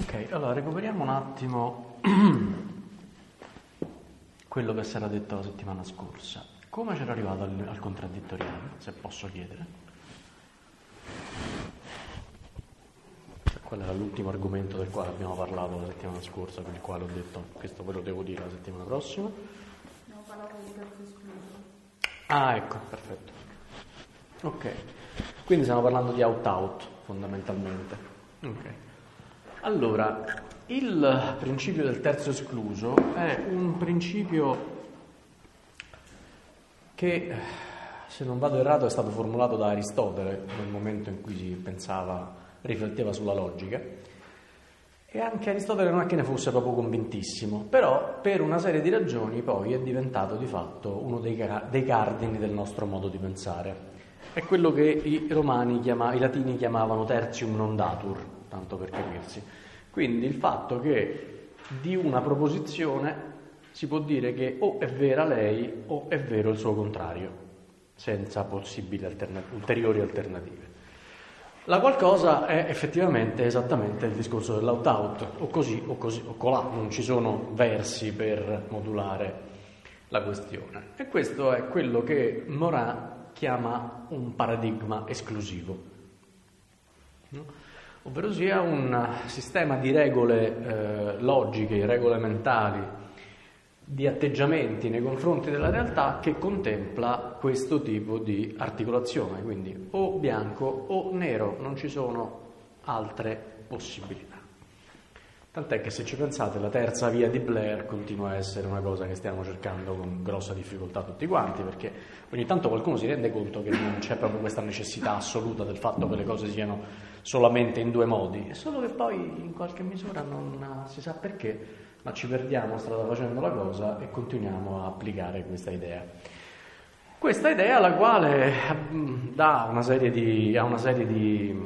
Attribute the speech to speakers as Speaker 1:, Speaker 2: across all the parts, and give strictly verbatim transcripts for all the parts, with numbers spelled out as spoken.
Speaker 1: Ok, allora recuperiamo un attimo quello che si era detto la settimana scorsa. Come c'era arrivato al, al contraddittoriale, se posso chiedere? Qual era l'ultimo argomento del quale abbiamo parlato la settimana scorsa, per il quale ho detto questo ve lo devo dire la settimana prossima?
Speaker 2: Abbiamo parlato di terzo escluso.
Speaker 1: Ah, ecco, perfetto. Ok, quindi stiamo parlando di out-out, fondamentalmente. Ok. Allora, il principio del terzo escluso è un principio che, se non vado errato, è stato formulato da Aristotele nel momento in cui si pensava, rifletteva sulla logica, e anche Aristotele non è che ne fosse proprio convintissimo, però per una serie di ragioni poi è diventato di fatto uno dei, dei cardini del nostro modo di pensare. È quello che i romani chiama, i latini chiamavano tertium non datur, tanto per capirsi. Quindi il fatto che di una proposizione si può dire che o è vera lei o è vero il suo contrario, senza possibili alterna- ulteriori alternative. La qualcosa è effettivamente esattamente il discorso dell'out-out, o così o così o colà, non ci sono versi per modulare la questione. E questo è quello che Morin chiama un paradigma esclusivo, no? Ovvero sia un sistema di regole eh, logiche, regole mentali, di atteggiamenti nei confronti della realtà che contempla questo tipo di articolazione, quindi o bianco o nero, non ci sono altre possibilità. Tant'è che se ci pensate la terza via di Blair continua a essere una cosa che stiamo cercando con grossa difficoltà tutti quanti, perché ogni tanto qualcuno si rende conto che non c'è proprio questa necessità assoluta del fatto che le cose siano solamente in due modi, è solo che poi in qualche misura non si sa perché, ma ci perdiamo strada facendo la cosa e continuiamo a applicare questa idea. Questa idea alla quale dà una serie di, ha una serie di,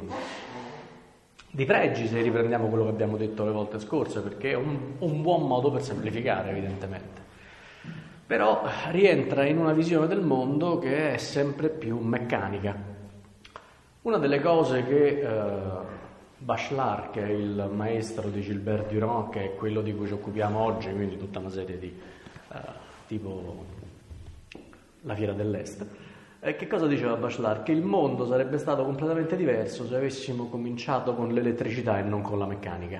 Speaker 1: di pregi, se riprendiamo quello che abbiamo detto le volte scorse, perché è un, un buon modo per semplificare, evidentemente. Però rientra in una visione del mondo che è sempre più meccanica. Una delle cose che eh, Bachelard, che è il maestro di Gilbert Durand, che è quello di cui ci occupiamo oggi, quindi tutta una serie di eh, tipo la Fiera dell'Est, eh, che cosa diceva Bachelard? Che il mondo sarebbe stato completamente diverso se avessimo cominciato con l'elettricità e non con la meccanica.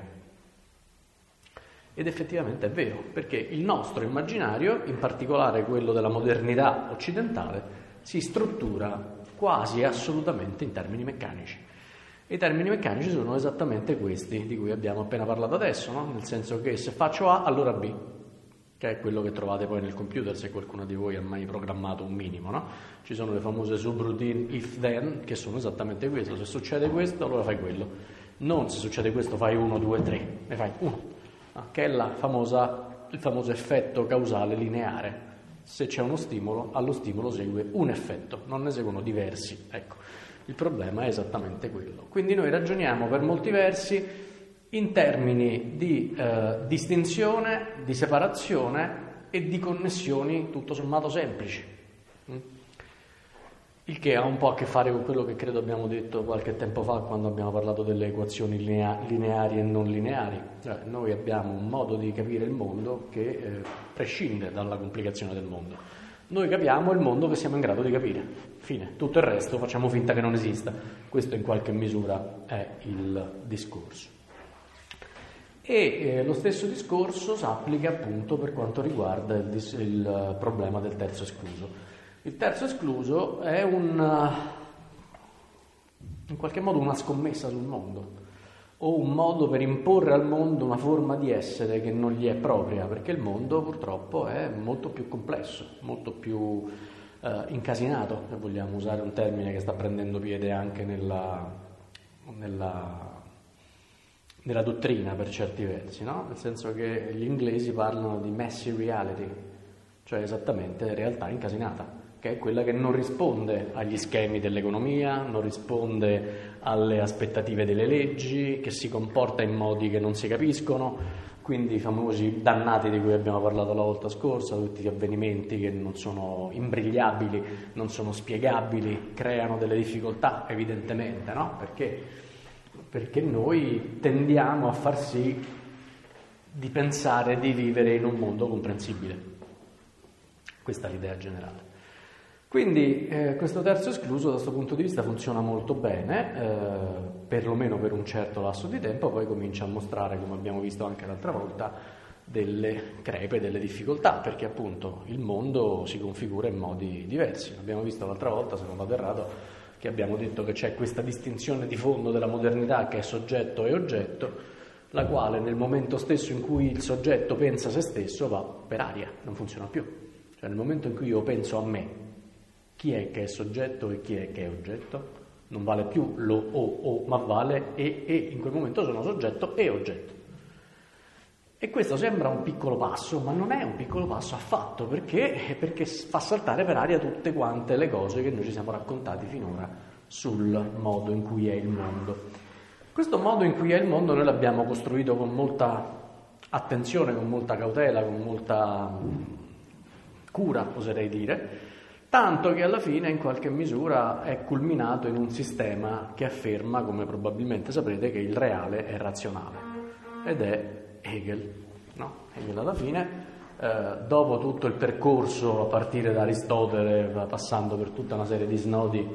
Speaker 1: Ed effettivamente è vero, perché il nostro immaginario, in particolare quello della modernità occidentale, si struttura quasi assolutamente in termini meccanici. I termini meccanici sono esattamente questi di cui abbiamo appena parlato adesso, no? Nel senso che se faccio A, allora B, che è quello che trovate poi nel computer se qualcuno di voi ha mai programmato un minimo, no? Ci sono le famose subroutine if-then, che sono esattamente questo: se succede questo, allora fai quello. Non se succede questo, fai uno, due, tre, e fai uno, no? Che è la famosa, il famoso effetto causale lineare. Se c'è uno stimolo, allo stimolo segue un effetto, non ne seguono diversi. Ecco, il problema è esattamente quello. Quindi noi ragioniamo per molti versi in termini di eh, distinzione, di separazione e di connessioni tutto sommato semplici. Mm? Il che ha un po' a che fare con quello che credo abbiamo detto qualche tempo fa quando abbiamo parlato delle equazioni linea- lineari e non lineari. Cioè, noi abbiamo un modo di capire il mondo che eh, prescinde dalla complicazione del mondo. Noi capiamo il mondo che siamo in grado di capire. Fine. Tutto il resto facciamo finta che non esista. Questo in qualche misura è il discorso. E eh, lo stesso discorso si applica appunto per quanto riguarda il, dis- il problema del terzo escluso. Il terzo escluso è un, in qualche modo una scommessa sul mondo, o un modo per imporre al mondo una forma di essere che non gli è propria, perché il mondo purtroppo è molto più complesso, molto più eh, incasinato, se vogliamo usare un termine che sta prendendo piede anche nella, nella, nella dottrina per certi versi, no? Nel senso che gli inglesi parlano di messy reality, cioè esattamente realtà incasinata, che è quella che non risponde agli schemi dell'economia, non risponde alle aspettative delle leggi, che si comporta in modi che non si capiscono, quindi i famosi dannati di cui abbiamo parlato la volta scorsa, tutti gli avvenimenti che non sono imbrigliabili, non sono spiegabili, creano delle difficoltà evidentemente, no? Perché perché noi tendiamo a far sì di pensare di vivere in un mondo comprensibile. Questa è l'idea generale. Quindi eh, questo terzo escluso da questo punto di vista funziona molto bene, eh, perlomeno per un certo lasso di tempo, poi comincia a mostrare, come abbiamo visto anche l'altra volta, delle crepe, delle difficoltà, perché appunto il mondo si configura in modi diversi. Abbiamo visto l'altra volta, se non vado errato, che abbiamo detto che c'è questa distinzione di fondo della modernità che è soggetto e oggetto, la quale nel momento stesso in cui il soggetto pensa a se stesso va per aria, non funziona più. Cioè nel momento in cui io penso a me, chi è che è soggetto e chi è che è oggetto? Non vale più lo o o, ma vale e e, in quel momento sono soggetto e oggetto. E questo sembra un piccolo passo, ma non è un piccolo passo affatto, perché? Perché fa saltare per aria tutte quante le cose che noi ci siamo raccontati finora sul modo in cui è il mondo. Questo modo in cui è il mondo noi l'abbiamo costruito con molta attenzione, con molta cautela, con molta cura, oserei dire, tanto che alla fine in qualche misura è culminato in un sistema che afferma, come probabilmente saprete, che il reale è razionale, ed è Hegel. No? Hegel alla fine, eh, dopo tutto il percorso a partire da Aristotele, passando per tutta una serie di snodi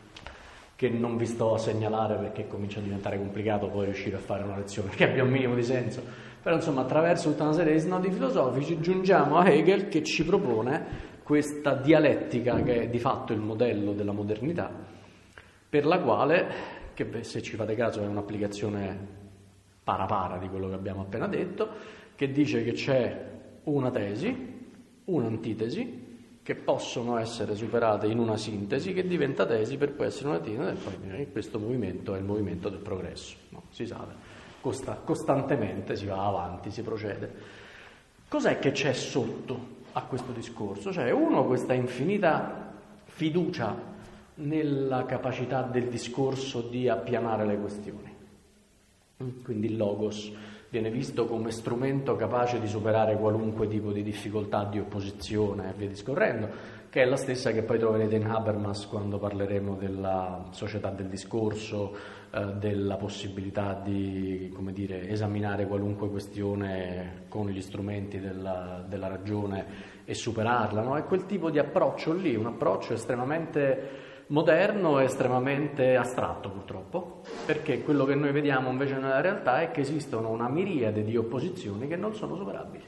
Speaker 1: che non vi sto a segnalare perché comincia a diventare complicato poi riuscire a fare una lezione che abbia un minimo di senso, però insomma attraverso tutta una serie di snodi filosofici giungiamo a Hegel, che ci propone questa dialettica che è di fatto il modello della modernità, per la quale, che se ci fate caso è un'applicazione para-para di quello che abbiamo appena detto, che dice che c'è una tesi, un'antitesi, che possono essere superate in una sintesi, che diventa tesi per poi essere una tesi, e poi questo movimento è il movimento del progresso, no? Si sale, costa, costantemente si va avanti, si procede. Cos'è che c'è sotto a questo discorso? Cioè, uno, questa infinita fiducia nella capacità del discorso di appianare le questioni. Quindi il logos viene visto come strumento capace di superare qualunque tipo di difficoltà, di opposizione e via discorrendo, che è la stessa che poi troverete in Habermas quando parleremo della società del discorso, eh, della possibilità di, come dire, esaminare qualunque questione con gli strumenti della, della ragione e superarla, no? È quel tipo di approccio lì, un approccio estremamente moderno e estremamente astratto purtroppo, perché quello che noi vediamo invece nella realtà è che esistono una miriade di opposizioni che non sono superabili,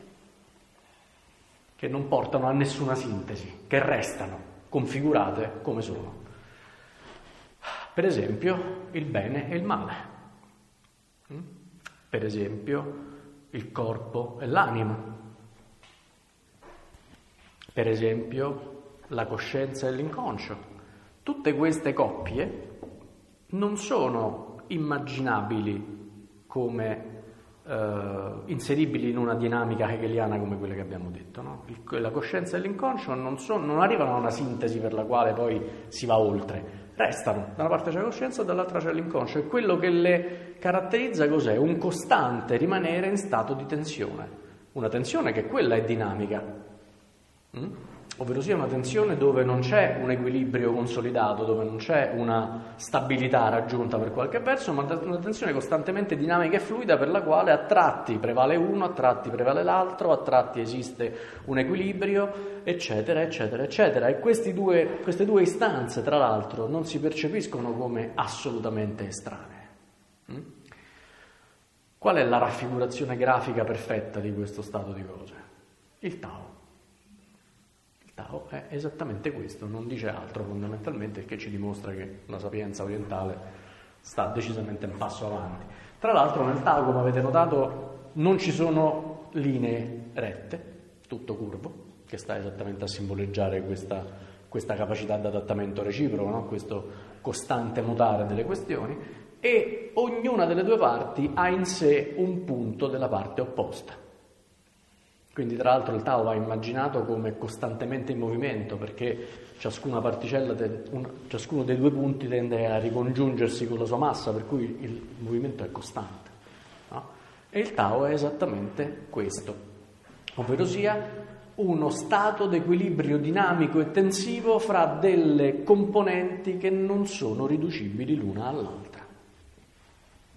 Speaker 1: che non portano a nessuna sintesi, che restano configurate come sono. Per esempio il bene e il male, per esempio il corpo e l'anima, per esempio la coscienza e l'inconscio. Tutte queste coppie non sono immaginabili come eh, inseribili in una dinamica hegeliana come quella che abbiamo detto, no? Il, la coscienza e l'inconscio non, sono, non arrivano a una sintesi per la quale poi si va oltre, restano, da una parte c'è la coscienza e dall'altra c'è l'inconscio, e quello che le caratterizza cos'è? Un costante rimanere in stato di tensione, una tensione che quella è dinamica. Mm? Ovvero sia una tensione dove non c'è un equilibrio consolidato, dove non c'è una stabilità raggiunta per qualche verso, ma una tensione costantemente dinamica e fluida per la quale a tratti prevale uno, a tratti prevale l'altro, a tratti esiste un equilibrio, eccetera, eccetera, eccetera. E questi due, queste due istanze, tra l'altro, non si percepiscono come assolutamente estranee. Mm? Qual è la raffigurazione grafica perfetta di questo stato di cose? Il Tao. Tao è esattamente questo, non dice altro fondamentalmente, il che ci dimostra che la sapienza orientale sta decisamente un passo avanti. Tra l'altro nel Tao, come avete notato, non ci sono linee rette, tutto curvo, che sta esattamente a simboleggiare questa, questa capacità di adattamento reciproco, no? Questo costante mutare delle questioni, e ognuna delle due parti ha in sé un punto della parte opposta. Quindi tra l'altro il Tao va immaginato come costantemente in movimento, perché ciascuna particella, de, un, ciascuno dei due punti tende a ricongiungersi con la sua massa, per cui il movimento è costante, no? E il Tao è esattamente questo, ovvero sia uno stato d'equilibrio dinamico e tensivo fra delle componenti che non sono riducibili l'una all'altra.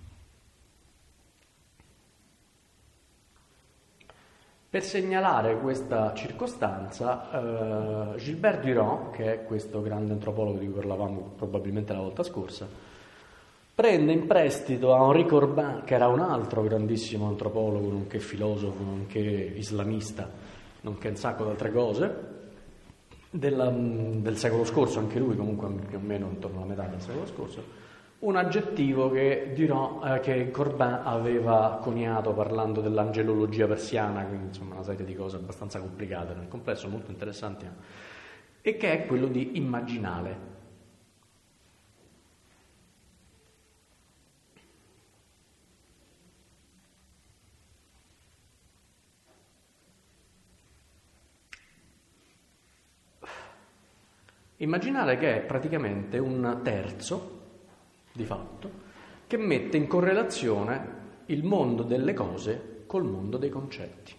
Speaker 1: Per segnalare questa circostanza, eh, Gilbert Durand, che è questo grande antropologo di cui parlavamo probabilmente la volta scorsa, prende in prestito a Henri Corbin, che era un altro grandissimo antropologo, nonché filosofo, nonché islamista, nonché un sacco di altre cose, della, del secolo scorso, anche lui comunque più o meno intorno alla metà del secolo scorso, un aggettivo che, Durand, eh, che Corbin aveva coniato parlando dell'angelologia persiana, quindi insomma una serie di cose abbastanza complicate nel complesso, molto interessanti, e che è quello di immaginale. Immaginare che è praticamente un terzo, di fatto, che mette in correlazione il mondo delle cose col mondo dei concetti.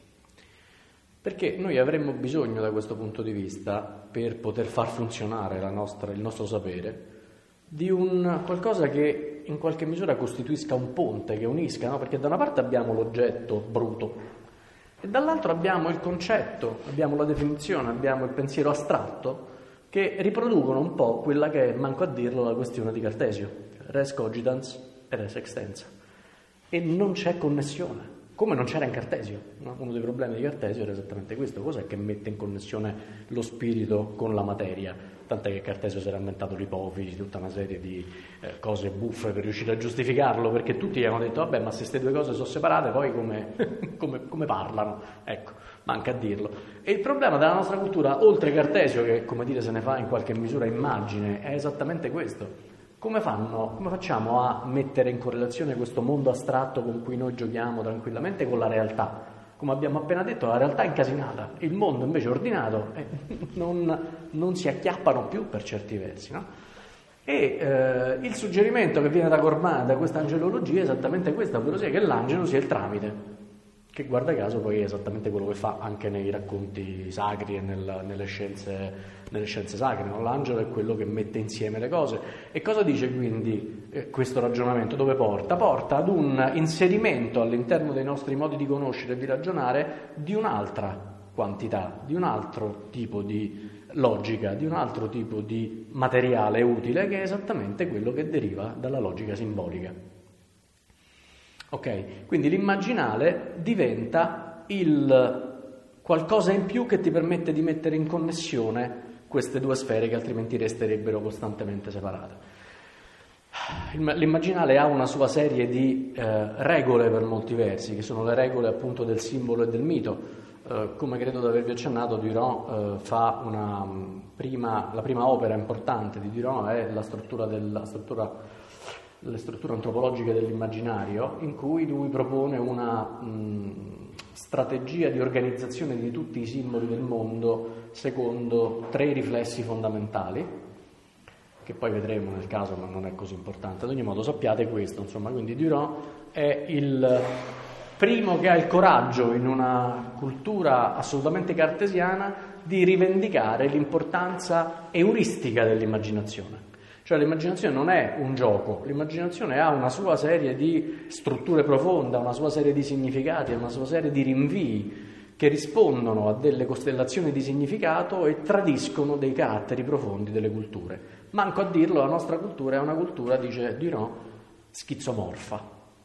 Speaker 1: Perché noi avremmo bisogno da questo punto di vista, per poter far funzionare la nostra, il nostro sapere, di un qualcosa che in qualche misura costituisca un ponte, che unisca, no? Perché da una parte abbiamo l'oggetto bruto e dall'altro abbiamo il concetto, abbiamo la definizione, abbiamo il pensiero astratto, che riproducono un po' quella che è, manco a dirlo, la questione di Cartesio, res cogitans e res extensa, e non c'è connessione, come non c'era in Cartesio, no? Uno dei problemi di Cartesio era esattamente questo: cos'è che mette in connessione lo spirito con la materia, tant'è che Cartesio si era inventato l'ipofisi, tutta una serie di eh, cose buffe per riuscire a giustificarlo, perché tutti gli avevano detto vabbè, ma se queste due cose sono separate poi come, come, come parlano, ecco, manca a dirlo. E il problema della nostra cultura, oltre Cartesio, che come dire se ne fa in qualche misura immagine, è esattamente questo: come fanno, come facciamo a mettere in correlazione questo mondo astratto con cui noi giochiamo tranquillamente con la realtà? Come abbiamo appena detto, la realtà è incasinata, il mondo invece ordinato, eh, non, non si acchiappano più per certi versi, no? E eh, il suggerimento che viene da Corbin, da questa angelologia, è esattamente questo, ovvero sia che l'angelo sia il tramite, che guarda caso poi è esattamente quello che fa anche nei racconti sacri e nel, nelle, scienze, nelle scienze sacre, no? L'angelo è quello che mette insieme le cose. E cosa dice quindi eh, questo ragionamento? Dove porta? Porta ad un inserimento all'interno dei nostri modi di conoscere e di ragionare di un'altra quantità, di un altro tipo di logica, di un altro tipo di materiale utile, che è esattamente quello che deriva dalla logica simbolica. Ok, quindi l'immaginale diventa il qualcosa in più che ti permette di mettere in connessione queste due sfere che altrimenti resterebbero costantemente separate. L'immaginale ha una sua serie di eh, regole per molti versi, che sono le regole appunto del simbolo e del mito. Eh, come credo di avervi accennato, Durand eh, fa una prima, la prima opera importante di Durand è la struttura della struttura le strutture antropologiche dell'immaginario, in cui lui propone una mh, strategia di organizzazione di tutti i simboli del mondo secondo tre riflessi fondamentali, che poi vedremo nel caso, ma non è così importante. Ad ogni modo sappiate questo, insomma, quindi Durand è il primo che ha il coraggio, in una cultura assolutamente cartesiana, di rivendicare l'importanza euristica dell'immaginazione. Cioè l'immaginazione non è un gioco, l'immaginazione ha una sua serie di strutture profonde, una sua serie di significati, una sua serie di rinvii che rispondono a delle costellazioni di significato e tradiscono dei caratteri profondi delle culture. Manco a dirlo, la nostra cultura è una cultura, dice Durand, schizomorfa.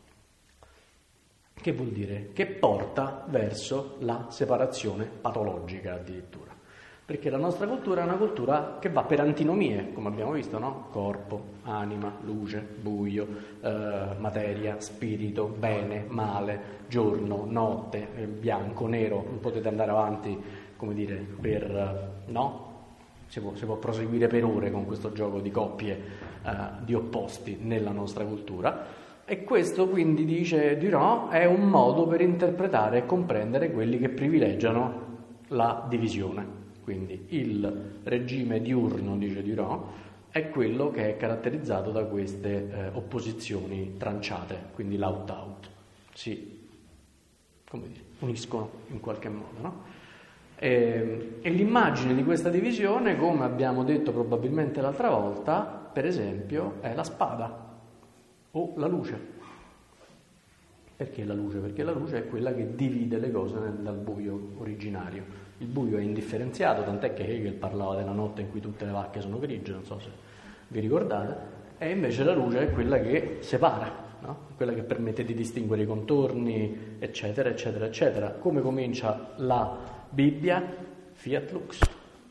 Speaker 1: Che vuol dire? Che porta verso la separazione patologica addirittura. Perché la nostra cultura è una cultura che va per antinomie, come abbiamo visto, no? Corpo, anima, luce, buio, eh, materia, spirito, bene, male, giorno, notte, eh, bianco, nero. Non potete andare avanti, come dire, per... no? Si può, si può proseguire per ore con questo gioco di coppie eh, di opposti nella nostra cultura. E questo, quindi, dice Durand, è un modo per interpretare e comprendere quelli che privilegiano la divisione. Quindi il regime diurno, dice Durand, è quello che è caratterizzato da queste eh, opposizioni tranciate, quindi l'out-out, si come dire, uniscono in qualche modo, no? E, e l'immagine di questa divisione, come abbiamo detto probabilmente l'altra volta, per esempio, è la spada o la luce. Perché la luce? Perché la luce è quella che divide le cose dal buio originario. Il buio è indifferenziato, tant'è che Hegel parlava della notte in cui tutte le vacche sono grigie, non so se vi ricordate, e invece la luce è quella che separa, no? Quella che permette di distinguere i contorni, eccetera, eccetera, eccetera. Come comincia la Bibbia? Fiat lux.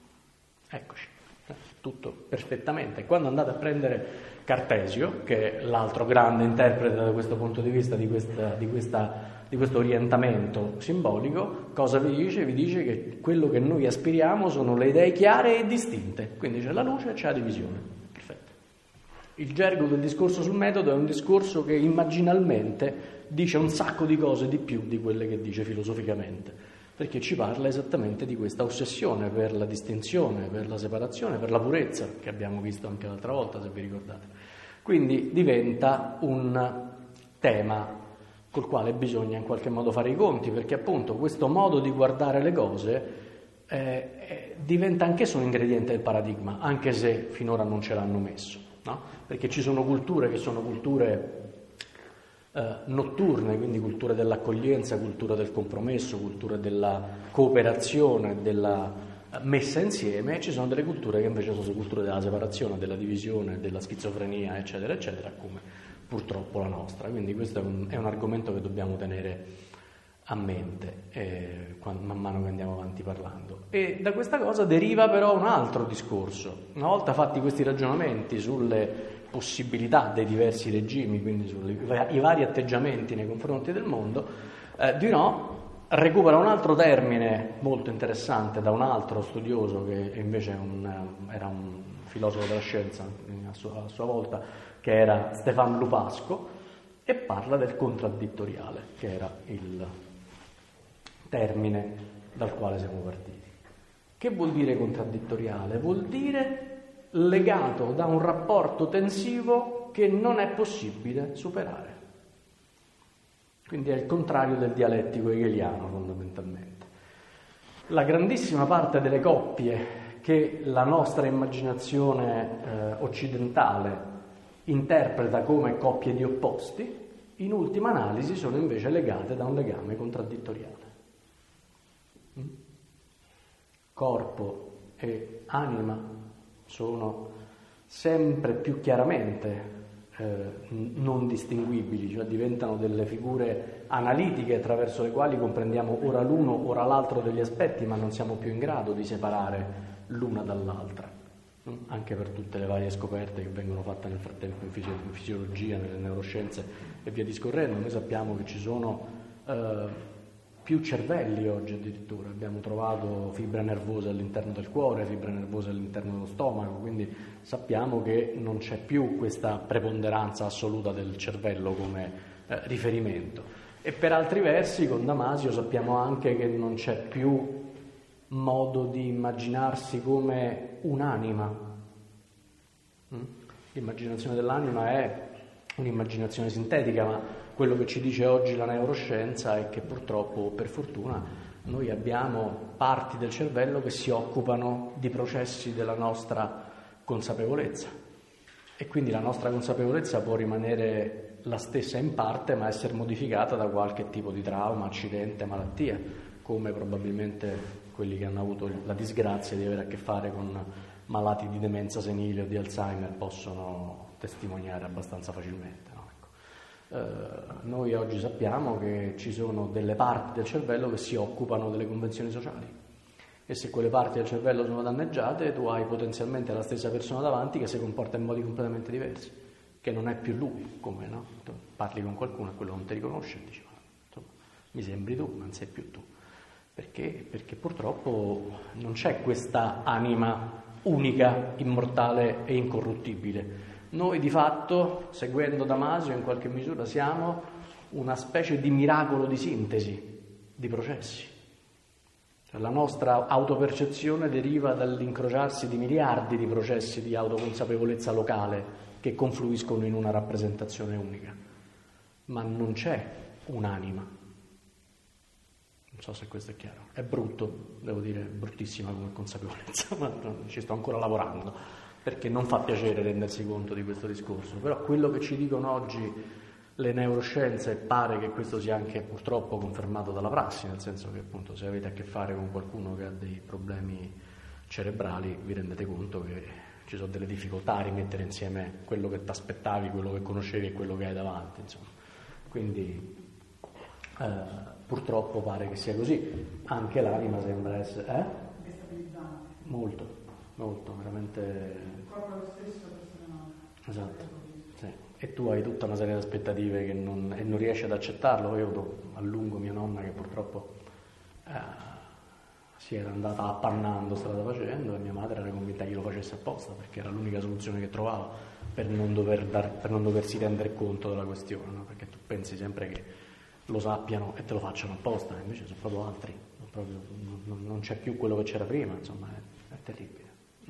Speaker 1: Eccoci, tutto perfettamente. Quando andate a prendere Cartesio, che è l'altro grande interprete da questo punto di vista di, questa, di, questa, di questo orientamento simbolico, cosa vi dice? Vi dice che quello che noi aspiriamo sono le idee chiare e distinte, quindi c'è la luce e c'è la divisione. Perfetto. Il gergo del discorso sul metodo è un discorso che immaginalmente dice un sacco di cose di più di quelle che dice filosoficamente, perché ci parla esattamente di questa ossessione per la distinzione, per la separazione, per la purezza, che abbiamo visto anche l'altra volta, se vi ricordate. Quindi diventa un tema col quale bisogna in qualche modo fare i conti, perché appunto questo modo di guardare le cose eh, eh, diventa anch'esso un ingrediente del paradigma, anche se finora non ce l'hanno messo, no? Perché ci sono culture che sono culture eh, notturne, quindi culture dell'accoglienza, cultura del compromesso, cultura della cooperazione, della messa insieme, e ci sono delle culture che invece sono culture della separazione, della divisione, della schizofrenia, eccetera, eccetera, come purtroppo la nostra. Quindi questo è un, è un argomento che dobbiamo tenere a mente eh, quando, man mano che andiamo avanti parlando. E da questa cosa deriva però un altro discorso. Una volta fatti questi ragionamenti sulle possibilità dei diversi regimi, quindi sui vari atteggiamenti nei confronti del mondo, eh, Duno recupera un altro termine molto interessante da un altro studioso che invece è un, era un filosofo della scienza a sua, a sua volta, che era Stefano Lupasco, e parla del contraddittoriale, che era il termine dal quale siamo partiti. Che vuol dire contraddittoriale? Vuol dire legato da un rapporto tensivo che non è possibile superare. Quindi è il contrario del dialettico hegeliano, fondamentalmente. La grandissima parte delle coppie che la nostra immaginazione eh, occidentale interpreta come coppie di opposti, in ultima analisi sono invece legate da un legame contraddittoriale. Mm? Corpo e anima sono sempre più chiaramente Eh, non distinguibili, cioè diventano delle figure analitiche attraverso le quali comprendiamo ora l'uno, ora l'altro degli aspetti, ma non siamo più in grado di separare l'una dall'altra, anche per tutte le varie scoperte che vengono fatte nel frattempo in, fisi- in fisiologia, nelle neuroscienze e via discorrendo. Noi sappiamo che ci sono eh, più cervelli oggi addirittura, abbiamo trovato fibre nervose all'interno del cuore, fibre nervose all'interno dello stomaco, quindi sappiamo che non c'è più questa preponderanza assoluta del cervello come eh, riferimento. E per altri versi, con Damasio, sappiamo anche che non c'è più modo di immaginarsi come un'anima. Mm? L'immaginazione dell'anima è un'immaginazione sintetica, ma quello che ci dice oggi la neuroscienza è che purtroppo, per fortuna, noi abbiamo parti del cervello che si occupano di processi della nostra consapevolezza, e quindi la nostra consapevolezza può rimanere la stessa in parte, ma essere modificata da qualche tipo di trauma, accidente, malattia, come probabilmente quelli che hanno avuto la disgrazia di avere a che fare con malati di demenza senile o di Alzheimer possono testimoniare abbastanza facilmente, no? Uh, noi oggi sappiamo che ci sono delle parti del cervello che si occupano delle convenzioni sociali, e se quelle parti del cervello sono danneggiate, tu hai potenzialmente la stessa persona davanti che si comporta in modi completamente diversi, che non è più lui, come no? Tu parli con qualcuno e quello non ti riconosce e dici, ma insomma, mi sembri tu, ma non sei più tu. Perché? Perché purtroppo non c'è questa anima unica, immortale e incorruttibile. Noi di fatto, seguendo Damasio, in qualche misura siamo una specie di miracolo di sintesi di processi. Cioè, la nostra autopercezione deriva dall'incrociarsi di miliardi di processi di autoconsapevolezza locale che confluiscono in una rappresentazione unica, ma non c'è un'anima. Non so se questo è chiaro. È brutto, devo dire, è bruttissima come consapevolezza, ma ci sto ancora lavorando, perché non fa piacere rendersi conto di questo discorso. Però quello che ci dicono oggi le neuroscienze pare che questo sia anche purtroppo confermato dalla prassi, nel senso che appunto se avete a che fare con qualcuno che ha dei problemi cerebrali vi rendete conto che ci sono delle difficoltà a rimettere insieme quello che ti aspettavi, quello che conoscevi e quello che hai davanti, insomma. Quindi eh, purtroppo pare che sia così. Anche l'anima sembra essere eh?
Speaker 2: Destabilizzante.
Speaker 1: Molto, molto, veramente.
Speaker 2: Il corpo è lo stesso, personale.
Speaker 1: Esatto. Sì. E tu hai tutta una serie di aspettative che non, e non riesci ad accettarlo. Io ho avuto a lungo mia nonna che purtroppo eh, si era andata appannando strada facendo e mia madre era convinta che io lo facesse apposta perché era l'unica soluzione che trovava per non, dover dar, per non doversi rendere conto della questione, no? Perché tu pensi sempre che lo sappiano e te lo facciano apposta, invece sono proprio altri, proprio, non, non c'è più quello che c'era prima, insomma è, è terribile.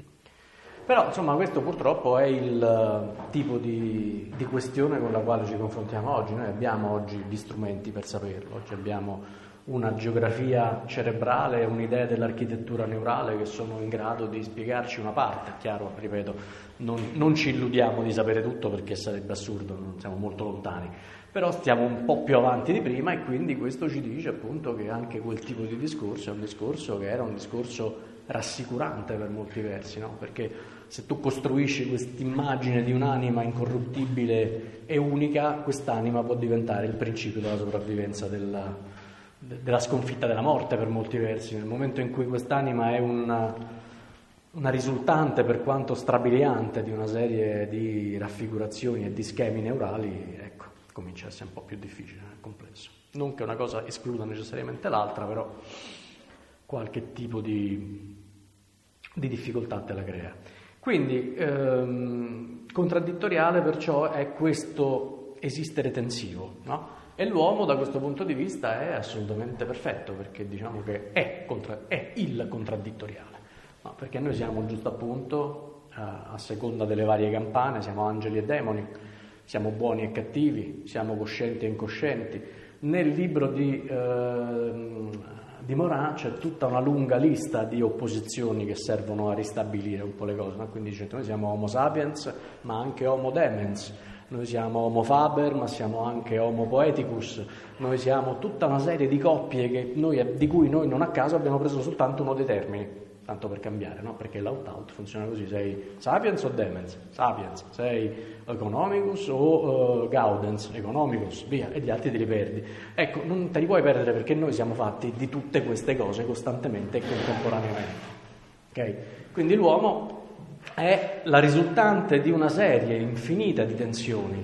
Speaker 1: Però insomma questo purtroppo è il tipo di, di questione con la quale ci confrontiamo oggi. Noi abbiamo oggi gli strumenti per saperlo, oggi abbiamo una geografia cerebrale, un'idea dell'architettura neurale che sono in grado di spiegarci una parte. Chiaro, ripeto, non, non ci illudiamo di sapere tutto perché sarebbe assurdo, non siamo molto lontani, però stiamo un po' più avanti di prima e quindi questo ci dice appunto che anche quel tipo di discorso è un discorso che era un discorso rassicurante per molti versi, no? Perché se tu costruisci quest'immagine di un'anima incorruttibile e unica, quest'anima può diventare il principio della sopravvivenza, della, della sconfitta della morte per molti versi. Nel momento in cui quest'anima è una, una risultante, per quanto strabiliante, di una serie di raffigurazioni e di schemi neurali, ecco, comincia a essere un po' più difficile, è complesso. Non che una cosa escluda necessariamente l'altra, però qualche tipo di, di difficoltà te la crea. Quindi ehm, contraddittoriale perciò è questo esistere tensivo, no? E l'uomo da questo punto di vista è assolutamente perfetto, perché diciamo che è, contra- è il contraddittoriale, no? Perché noi siamo giusto appunto eh, a seconda delle varie campane, siamo angeli e demoni, siamo buoni e cattivi, siamo coscienti e incoscienti. Nel libro di eh, di Morin c'è tutta una lunga lista di opposizioni che servono a ristabilire un po' le cose, no? Quindi dice, noi siamo Homo sapiens ma anche Homo demens, noi siamo Homo faber ma siamo anche Homo poeticus, noi siamo tutta una serie di coppie che noi, di cui noi non a caso abbiamo preso soltanto uno dei termini, tanto per cambiare, no? Perché l'out-out funziona così, sei sapiens o demens? Sapiens, sei economicus o uh, gaudens? Economicus, via, e gli altri te li perdi. Ecco, non te li puoi perdere perché noi siamo fatti di tutte queste cose costantemente e contemporaneamente. Ok? Quindi l'uomo è la risultante di una serie infinita di tensioni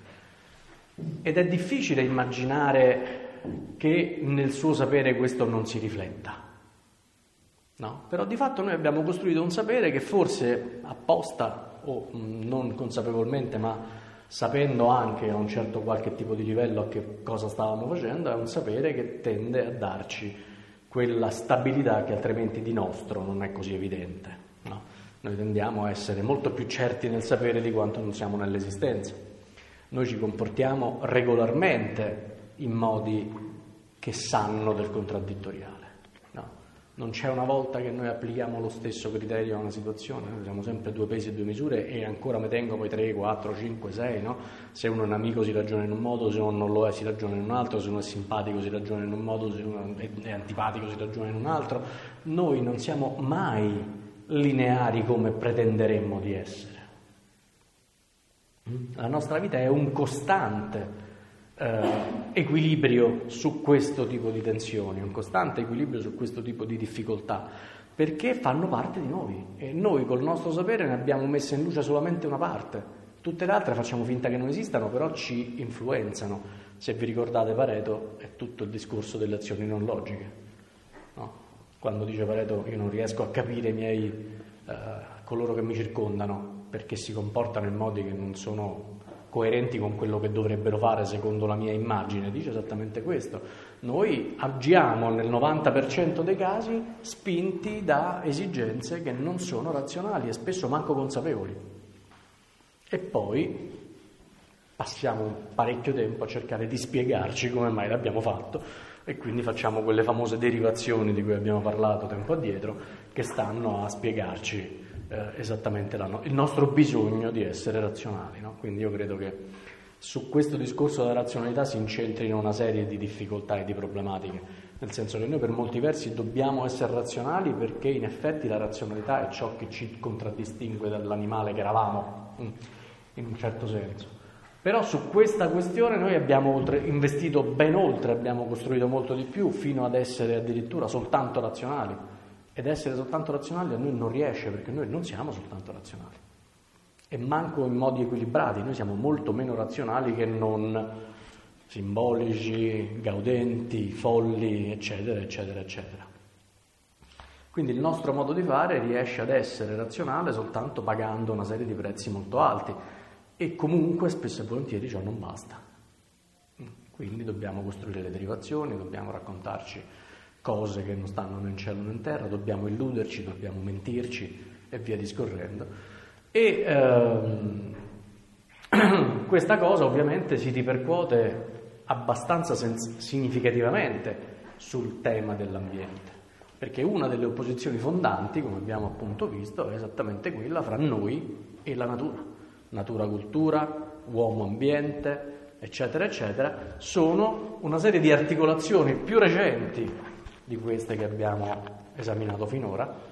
Speaker 1: ed è difficile immaginare che nel suo sapere questo non si rifletta. No, però di fatto noi abbiamo costruito un sapere che forse apposta o mh, non consapevolmente, ma sapendo anche a un certo qualche tipo di livello a che cosa stavamo facendo, è un sapere che tende a darci quella stabilità che altrimenti di nostro non è così evidente. No? Noi tendiamo a essere molto più certi nel sapere di quanto non siamo nell'esistenza. Noi ci comportiamo regolarmente in modi che sanno del contraddittoriale. Non c'è una volta che noi applichiamo lo stesso criterio a una situazione, noi siamo sempre due pesi e due misure e ancora me tengo poi tre, quattro, cinque, sei, no? Se uno è un amico si ragiona in un modo, se uno non lo è si ragiona in un altro, se uno è simpatico si ragiona in un modo, se uno è antipatico si ragiona in un altro. Noi non siamo mai lineari come pretenderemmo di essere. La nostra vita è un costante Eh, equilibrio su questo tipo di tensioni, un costante equilibrio su questo tipo di difficoltà, perché fanno parte di noi e noi col nostro sapere ne abbiamo messa in luce solamente una parte, tutte le altre facciamo finta che non esistano, però ci influenzano. Se vi ricordate Pareto è tutto il discorso delle azioni non logiche, no? Quando dice Pareto io non riesco a capire i miei eh, coloro che mi circondano perché si comportano in modi che non sono coerenti con quello che dovrebbero fare secondo la mia immagine, dice esattamente questo. Noi agiamo nel novanta per cento dei casi spinti da esigenze che non sono razionali e spesso manco consapevoli. E poi passiamo parecchio tempo a cercare di spiegarci come mai l'abbiamo fatto e quindi facciamo quelle famose derivazioni di cui abbiamo parlato tempo addietro che stanno a spiegarci Eh, esattamente la no- il nostro bisogno di essere razionali, no? Quindi io credo che su questo discorso della razionalità si incentrino una serie di difficoltà e di problematiche, nel senso che noi per molti versi dobbiamo essere razionali perché in effetti la razionalità è ciò che ci contraddistingue dall'animale che eravamo, in un certo senso. Però su questa questione noi abbiamo oltre, investito ben oltre, abbiamo costruito molto di più fino ad essere addirittura soltanto razionali, ed essere soltanto razionali a noi non riesce perché noi non siamo soltanto razionali. E manco in modi equilibrati, noi siamo molto meno razionali che non simbolici, gaudenti, folli, eccetera, eccetera, eccetera. Quindi il nostro modo di fare riesce ad essere razionale soltanto pagando una serie di prezzi molto alti e comunque spesso e volentieri ciò non basta. Quindi dobbiamo costruire le derivazioni, dobbiamo raccontarci cose che non stanno né in cielo né in terra, dobbiamo illuderci, dobbiamo mentirci e via discorrendo. E ehm, questa cosa ovviamente si ripercuote abbastanza sens- significativamente sul tema dell'ambiente, perché una delle opposizioni fondanti, come abbiamo appunto visto, è esattamente quella fra noi e la natura. Natura-cultura, uomo-ambiente, eccetera, eccetera, sono una serie di articolazioni più recenti di queste che abbiamo esaminato finora,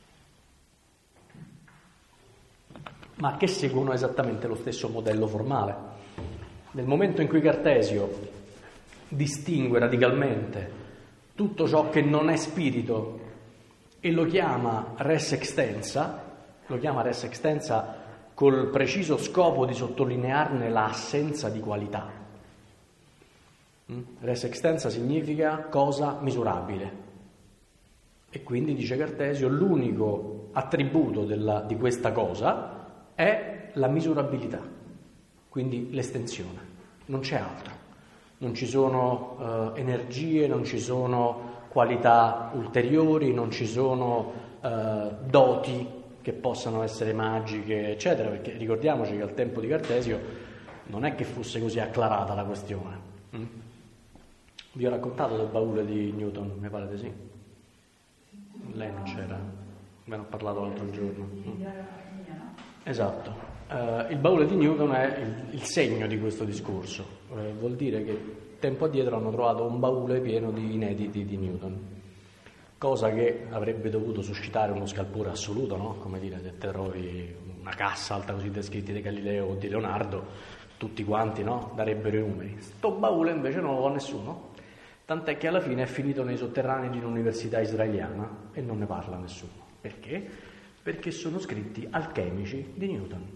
Speaker 1: ma che seguono esattamente lo stesso modello formale. Nel momento in cui Cartesio distingue radicalmente tutto ciò che non è spirito e lo chiama res extensa, lo chiama res extensa col preciso scopo di sottolinearne l'assenza di qualità. Res extensa significa cosa misurabile. E quindi, dice Cartesio, l'unico attributo della, di questa cosa è la misurabilità, quindi l'estensione, non c'è altro. Non ci sono eh, energie, non ci sono qualità ulteriori, non ci sono eh, doti che possano essere magiche, eccetera, perché ricordiamoci che al tempo di Cartesio non è che fosse così acclarata la questione. Mm? Vi ho raccontato del baule di Newton, mi pare di sì. Lei non c'era, me ne ho parlato l'altro giorno. Mm. Esatto. Uh, il baule di Newton è il, il segno di questo discorso. Uh, vuol dire che tempo addietro hanno trovato un baule pieno di inediti di Newton, cosa che avrebbe dovuto suscitare uno scalpore assoluto, no? Come dire, se te trovi una cassa alta così da scritti di Galileo o di Leonardo, tutti quanti, no? Darebbero i numeri. Sto baule invece non lo fa nessuno, tant'è che alla fine è finito nei sotterranei di un'università israeliana e non ne parla nessuno. Perché? Perché sono scritti alchemici di Newton.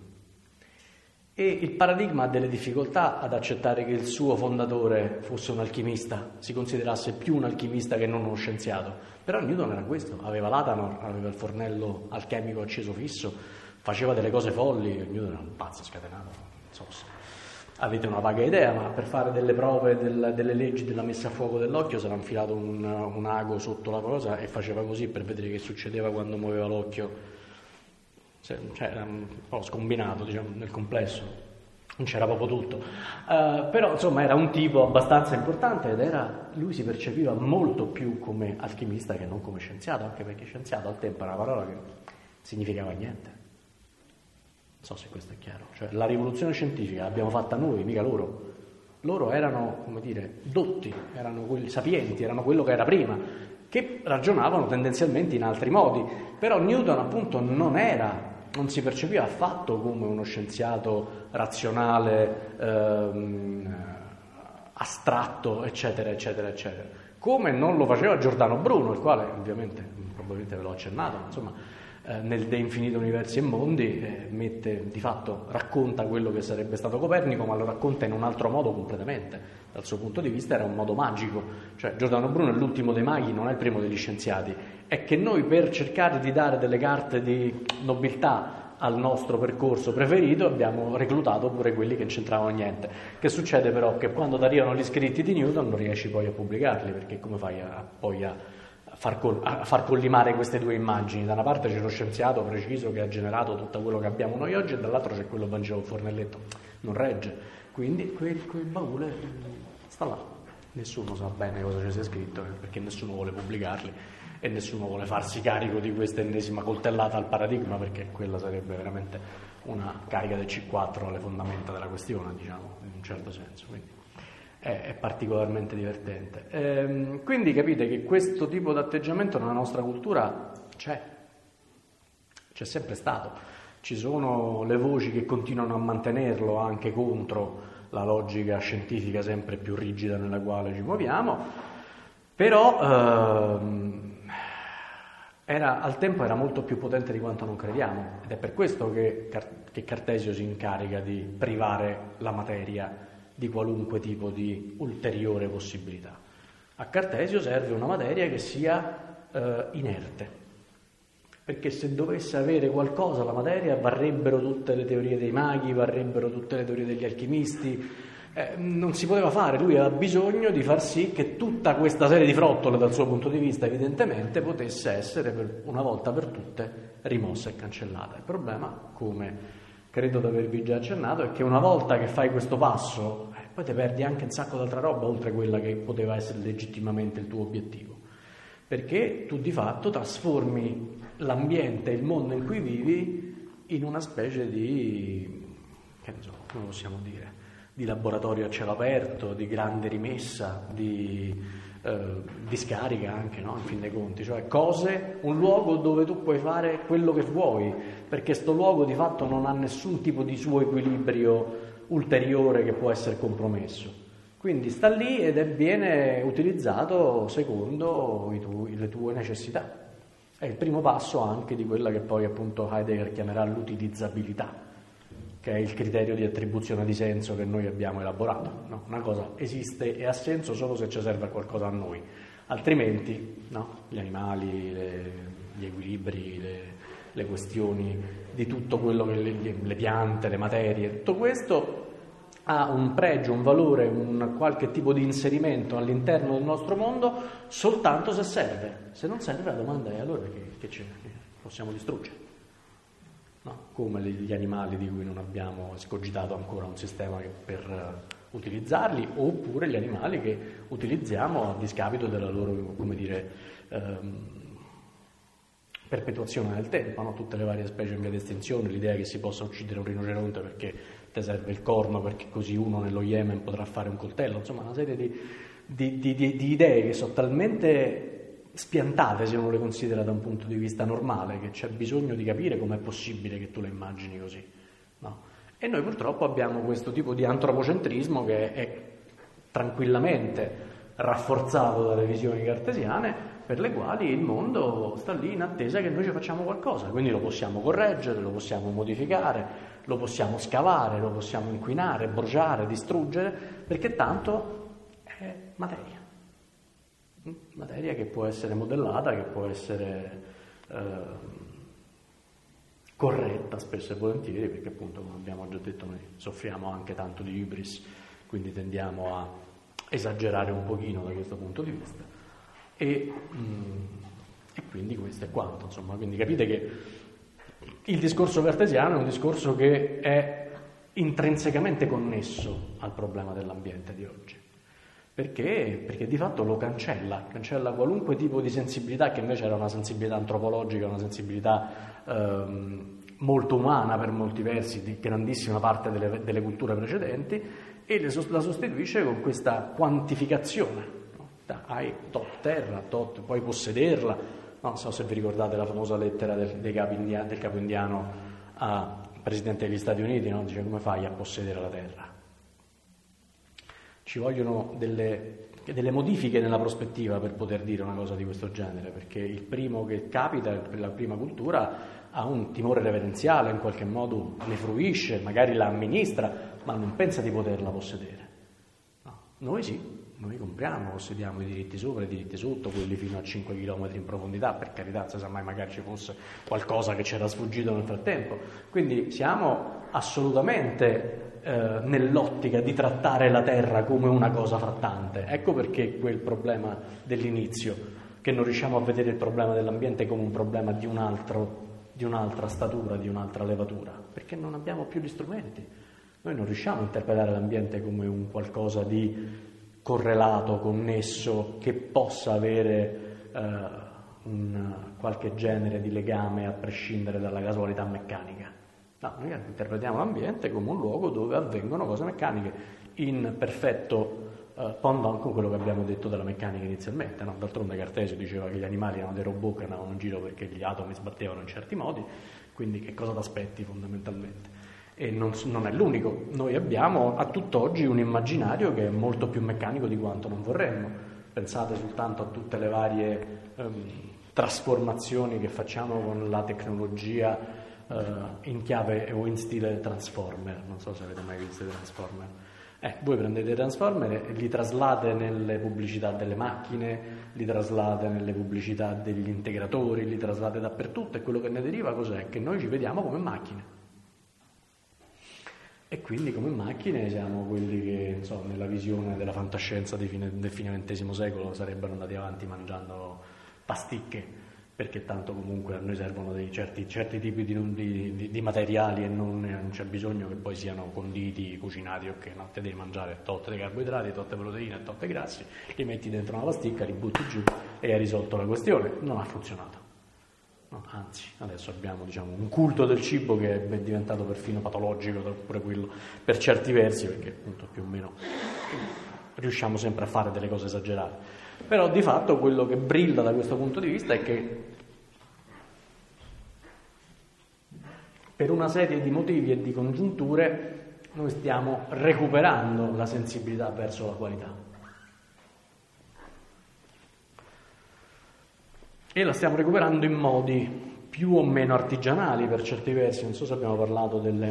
Speaker 1: E il paradigma delle difficoltà ad accettare che il suo fondatore fosse un alchimista, si considerasse più un alchimista che non uno scienziato. Però Newton era questo, aveva l'Atanor, aveva il fornello alchemico acceso fisso, faceva delle cose folli. Newton era un pazzo scatenato, non so se avete una vaga idea, ma per fare delle prove del, delle leggi della messa a fuoco dell'occhio si era infilato un, un ago sotto la cosa e faceva così per vedere che succedeva quando muoveva l'occhio. Cioè, era un po' scombinato, diciamo, nel complesso, non c'era proprio tutto. Uh, però, insomma, era un tipo abbastanza importante ed era, lui si percepiva molto più come alchimista che non come scienziato, anche perché scienziato al tempo era una parola che significava niente. Non so se questo è chiaro. Cioè, la rivoluzione scientifica l'abbiamo fatta noi, mica loro. Loro erano, come dire, dotti, erano quelli sapienti, erano quello che era prima, che ragionavano tendenzialmente in altri modi. Però Newton, appunto, non era... non si percepiva affatto come uno scienziato razionale, ehm, astratto, eccetera, eccetera, eccetera. Come non lo faceva Giordano Bruno, il quale, ovviamente, probabilmente ve l'ho accennato, insomma, eh, nel De Infinito Universi e Mondi eh, mette, di fatto, racconta quello che sarebbe stato Copernico, ma lo racconta in un altro modo completamente. Dal suo punto di vista era un modo magico. Cioè, Giordano Bruno è l'ultimo dei maghi, non è il primo degli scienziati. È che noi, per cercare di dare delle carte di nobiltà al nostro percorso preferito, abbiamo reclutato pure quelli che non c'entravano niente. Che succede però? Che quando ti arrivano gli scritti di Newton non riesci poi a pubblicarli, perché come fai a, poi a far, col, a far collimare queste due immagini? Da una parte c'è lo scienziato preciso che ha generato tutto quello che abbiamo noi oggi, e dall'altro c'è quello mangiato il fornelletto. Non regge. Quindi quel, quel baule sta là. nessuno sa bene cosa ci sia scritto, perché nessuno vuole pubblicarli e nessuno vuole farsi carico di questa ennesima coltellata al paradigma, perché quella sarebbe veramente una carica del C quattro alle fondamenta della questione, diciamo, in un certo senso. Quindi è, è particolarmente divertente. Ehm, quindi capite che questo tipo di atteggiamento nella nostra cultura c'è, c'è sempre stato. Ci sono le voci che continuano a mantenerlo anche contro la logica scientifica sempre più rigida nella quale ci muoviamo, però ehm, era, al tempo era molto più potente di quanto non crediamo, ed è per questo che, che Cartesio si incarica di privare la materia di qualunque tipo di ulteriore possibilità. A Cartesio serve una materia che sia eh, inerte, perché se dovesse avere qualcosa la materia varrebbero tutte le teorie dei maghi, varrebbero tutte le teorie degli alchimisti, eh, non si poteva fare, lui aveva bisogno di far sì che tutta questa serie di frottole dal suo punto di vista evidentemente potesse essere per una volta per tutte rimossa e cancellata. Il problema, come credo di avervi già accennato, è che una volta che fai questo passo eh, poi ti perdi anche un sacco d'altra roba oltre quella che poteva essere legittimamente il tuo obiettivo, perché tu di fatto trasformi l'ambiente, il mondo in cui vivi in una specie di, che ne so, come possiamo dire, di laboratorio a cielo aperto, di grande rimessa, di eh, discarica anche, no? In fin dei conti, cioè cose, un luogo dove tu puoi fare quello che vuoi, perché sto luogo di fatto non ha nessun tipo di suo equilibrio ulteriore che può essere compromesso. Quindi sta lì ed è viene utilizzato secondo i tu, le tue necessità. È il primo passo anche di quella che poi appunto Heidegger chiamerà l'utilizzabilità, che è il criterio di attribuzione di senso che noi abbiamo elaborato. No? Una cosa esiste e ha senso solo se ci serve a qualcosa a noi, altrimenti no? Gli animali, le, gli equilibri, le, le questioni di tutto quello che le, le piante, le materie, tutto questo ha un pregio, un valore, un qualche tipo di inserimento all'interno del nostro mondo soltanto se serve. Se non serve, la domanda è allora che, che, ce, che possiamo distruggere. No? Come gli animali di cui non abbiamo escogitato ancora un sistema che per uh, utilizzarli, oppure gli animali che utilizziamo a discapito della loro, come dire, um, perpetuazione nel tempo, no? Tutte le varie specie in via di estinzione, l'idea che si possa uccidere un rinoceronte perché ti serve il corno, perché così uno nello Yemen potrà fare un coltello, insomma una serie di, di, di, di, di idee che sono talmente spiantate se uno le considera da un punto di vista normale che c'è bisogno di capire com'è possibile che tu le immagini così, no? E noi purtroppo abbiamo questo tipo di antropocentrismo che è tranquillamente rafforzato dalle visioni cartesiane, per le quali il mondo sta lì in attesa che noi ci facciamo qualcosa, quindi lo possiamo correggere, lo possiamo modificare, lo possiamo scavare, lo possiamo inquinare, bruciare, distruggere, perché tanto è materia. Materia che può essere modellata, che può essere eh, corretta spesso e volentieri, perché appunto, come abbiamo già detto, noi soffriamo anche tanto di hubris, quindi tendiamo a esagerare un pochino da questo punto di vista. E, mm, e quindi questo è quanto, insomma. Quindi capite che il discorso cartesiano è un discorso che è intrinsecamente connesso al problema dell'ambiente di oggi. Perché? Perché di fatto lo cancella, cancella qualunque tipo di sensibilità che invece era una sensibilità antropologica, una sensibilità ehm, molto umana per molti versi, di grandissima parte delle, delle culture precedenti, e le, la sostituisce con questa quantificazione. Hai tot terra, tot, puoi possederla. Non so se vi ricordate la famosa lettera del, dei capi indiano, del capo indiano al Presidente degli Stati Uniti, no? Dice: come fai a possedere la terra? Ci vogliono delle, delle modifiche nella prospettiva per poter dire una cosa di questo genere, perché il primo che capita, la prima cultura, ha un timore reverenziale, in qualche modo ne fruisce, magari la amministra, ma non pensa di poterla possedere. No, noi sì. Noi compriamo, possediamo i diritti sopra, i diritti sotto, quelli fino a cinque chilometri in profondità, per carità, non sa mai, magari ci fosse qualcosa che c'era sfuggito nel frattempo. Quindi siamo assolutamente eh, nell'ottica di trattare la terra come una cosa frattante. Ecco perché quel problema dell'inizio, che non riusciamo a vedere il problema dell'ambiente come un problema di un altro, di un'altra statura, di un'altra levatura, perché non abbiamo più gli strumenti. Noi non riusciamo a interpretare l'ambiente come un qualcosa di correlato, connesso, che possa avere eh, un qualche genere di legame a prescindere dalla casualità meccanica. No, noi interpretiamo l'ambiente come un luogo dove avvengono cose meccaniche, in perfetto eh, pendant con quello che abbiamo detto della meccanica inizialmente, no? D'altronde Cartesio diceva che gli animali erano dei robot che andavano in giro perché gli atomi sbattevano in certi modi, quindi che cosa ti aspetti fondamentalmente? E non, non è l'unico, noi abbiamo a tutt'oggi un immaginario che è molto più meccanico di quanto non vorremmo. Pensate soltanto a tutte le varie ehm, trasformazioni che facciamo con la tecnologia eh, in chiave o in stile Transformer. Non so se avete mai visto i Transformer. Eh, voi prendete i Transformer e li traslate nelle pubblicità delle macchine, li traslate nelle pubblicità degli integratori, li traslate dappertutto, e quello che ne deriva cos'è? Che noi ci vediamo come macchine. E quindi come macchine siamo quelli che, insomma, nella visione della fantascienza del fine, del fine ventesimo secolo sarebbero andati avanti mangiando pasticche, perché tanto comunque a noi servono dei certi, certi tipi di, di, di materiali e non, non c'è bisogno che poi siano conditi, cucinati, ok, no, te devi mangiare tot dei carboidrati, tot le proteine, tot i grassi, li metti dentro una pasticca, li butti giù e hai risolto la questione. Non ha funzionato. No, anzi, adesso abbiamo, diciamo, un culto del cibo che è diventato perfino patologico, pure quello per certi versi, perché appunto più o meno riusciamo sempre a fare delle cose esagerate. Però di fatto quello che brilla da questo punto di vista è che per una serie di motivi e di congiunture noi stiamo recuperando la sensibilità verso la qualità. E la stiamo recuperando in modi più o meno artigianali per certi versi. Non so se abbiamo parlato delle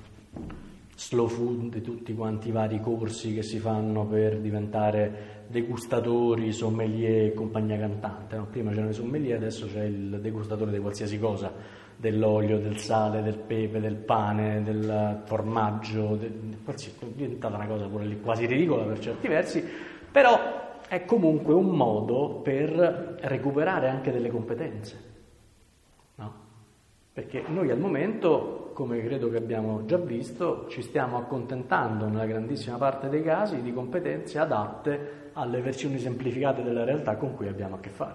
Speaker 1: slow food, di tutti quanti i vari corsi che si fanno per diventare degustatori, sommelier e compagnia cantante, no? Prima c'erano i sommelier, adesso c'è il degustatore di qualsiasi cosa, dell'olio, del sale, del pepe, del pane, del formaggio, del... è diventata una cosa pure lì quasi ridicola per certi versi, però è comunque un modo per recuperare anche delle competenze, no? Perché noi al momento, come credo che abbiamo già visto, ci stiamo accontentando nella grandissima parte dei casi di competenze adatte alle versioni semplificate della realtà con cui abbiamo a che fare.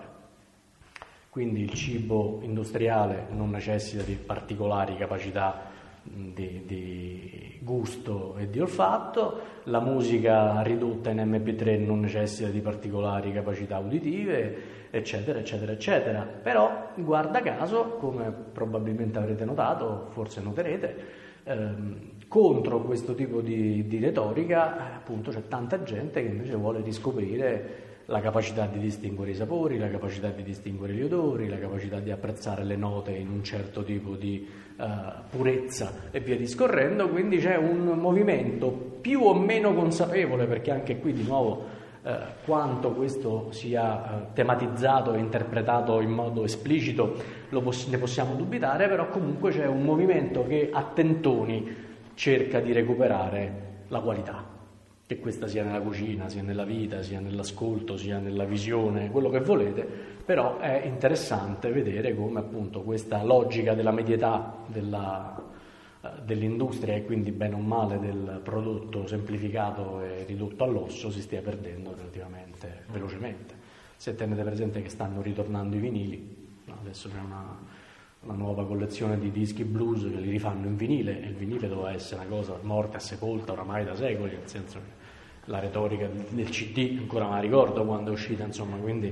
Speaker 1: Quindi il cibo industriale non necessita di particolari capacità Di, di gusto e di olfatto, la musica ridotta in emme pi tre non necessita di particolari capacità uditive, eccetera, eccetera, eccetera. Però, guarda caso, come probabilmente avrete notato, forse noterete, ehm, contro questo tipo di, di retorica, appunto, c'è tanta gente che invece vuole riscoprire la capacità di distinguere i sapori, la capacità di distinguere gli odori, la capacità di apprezzare le note in un certo tipo di uh, purezza e via discorrendo. Quindi c'è un movimento più o meno consapevole, perché anche qui di nuovo uh, quanto questo sia uh, tematizzato e interpretato in modo esplicito lo poss- ne possiamo dubitare, però comunque c'è un movimento che a tentoni cerca di recuperare la qualità. Che questa sia nella cucina, sia nella vita, sia nell'ascolto, sia nella visione, quello che volete, però è interessante vedere come appunto questa logica della medietà della, dell'industria e quindi bene o male del prodotto semplificato e ridotto all'osso si stia perdendo relativamente velocemente. Se tenete presente che stanno ritornando i vinili, no, adesso c'è una... una nuova collezione di dischi blues che li rifanno in vinile, e il vinile doveva essere una cosa morta e sepolta oramai da secoli, nel senso che la retorica del ci di ancora me la ricordo quando è uscita, insomma, quindi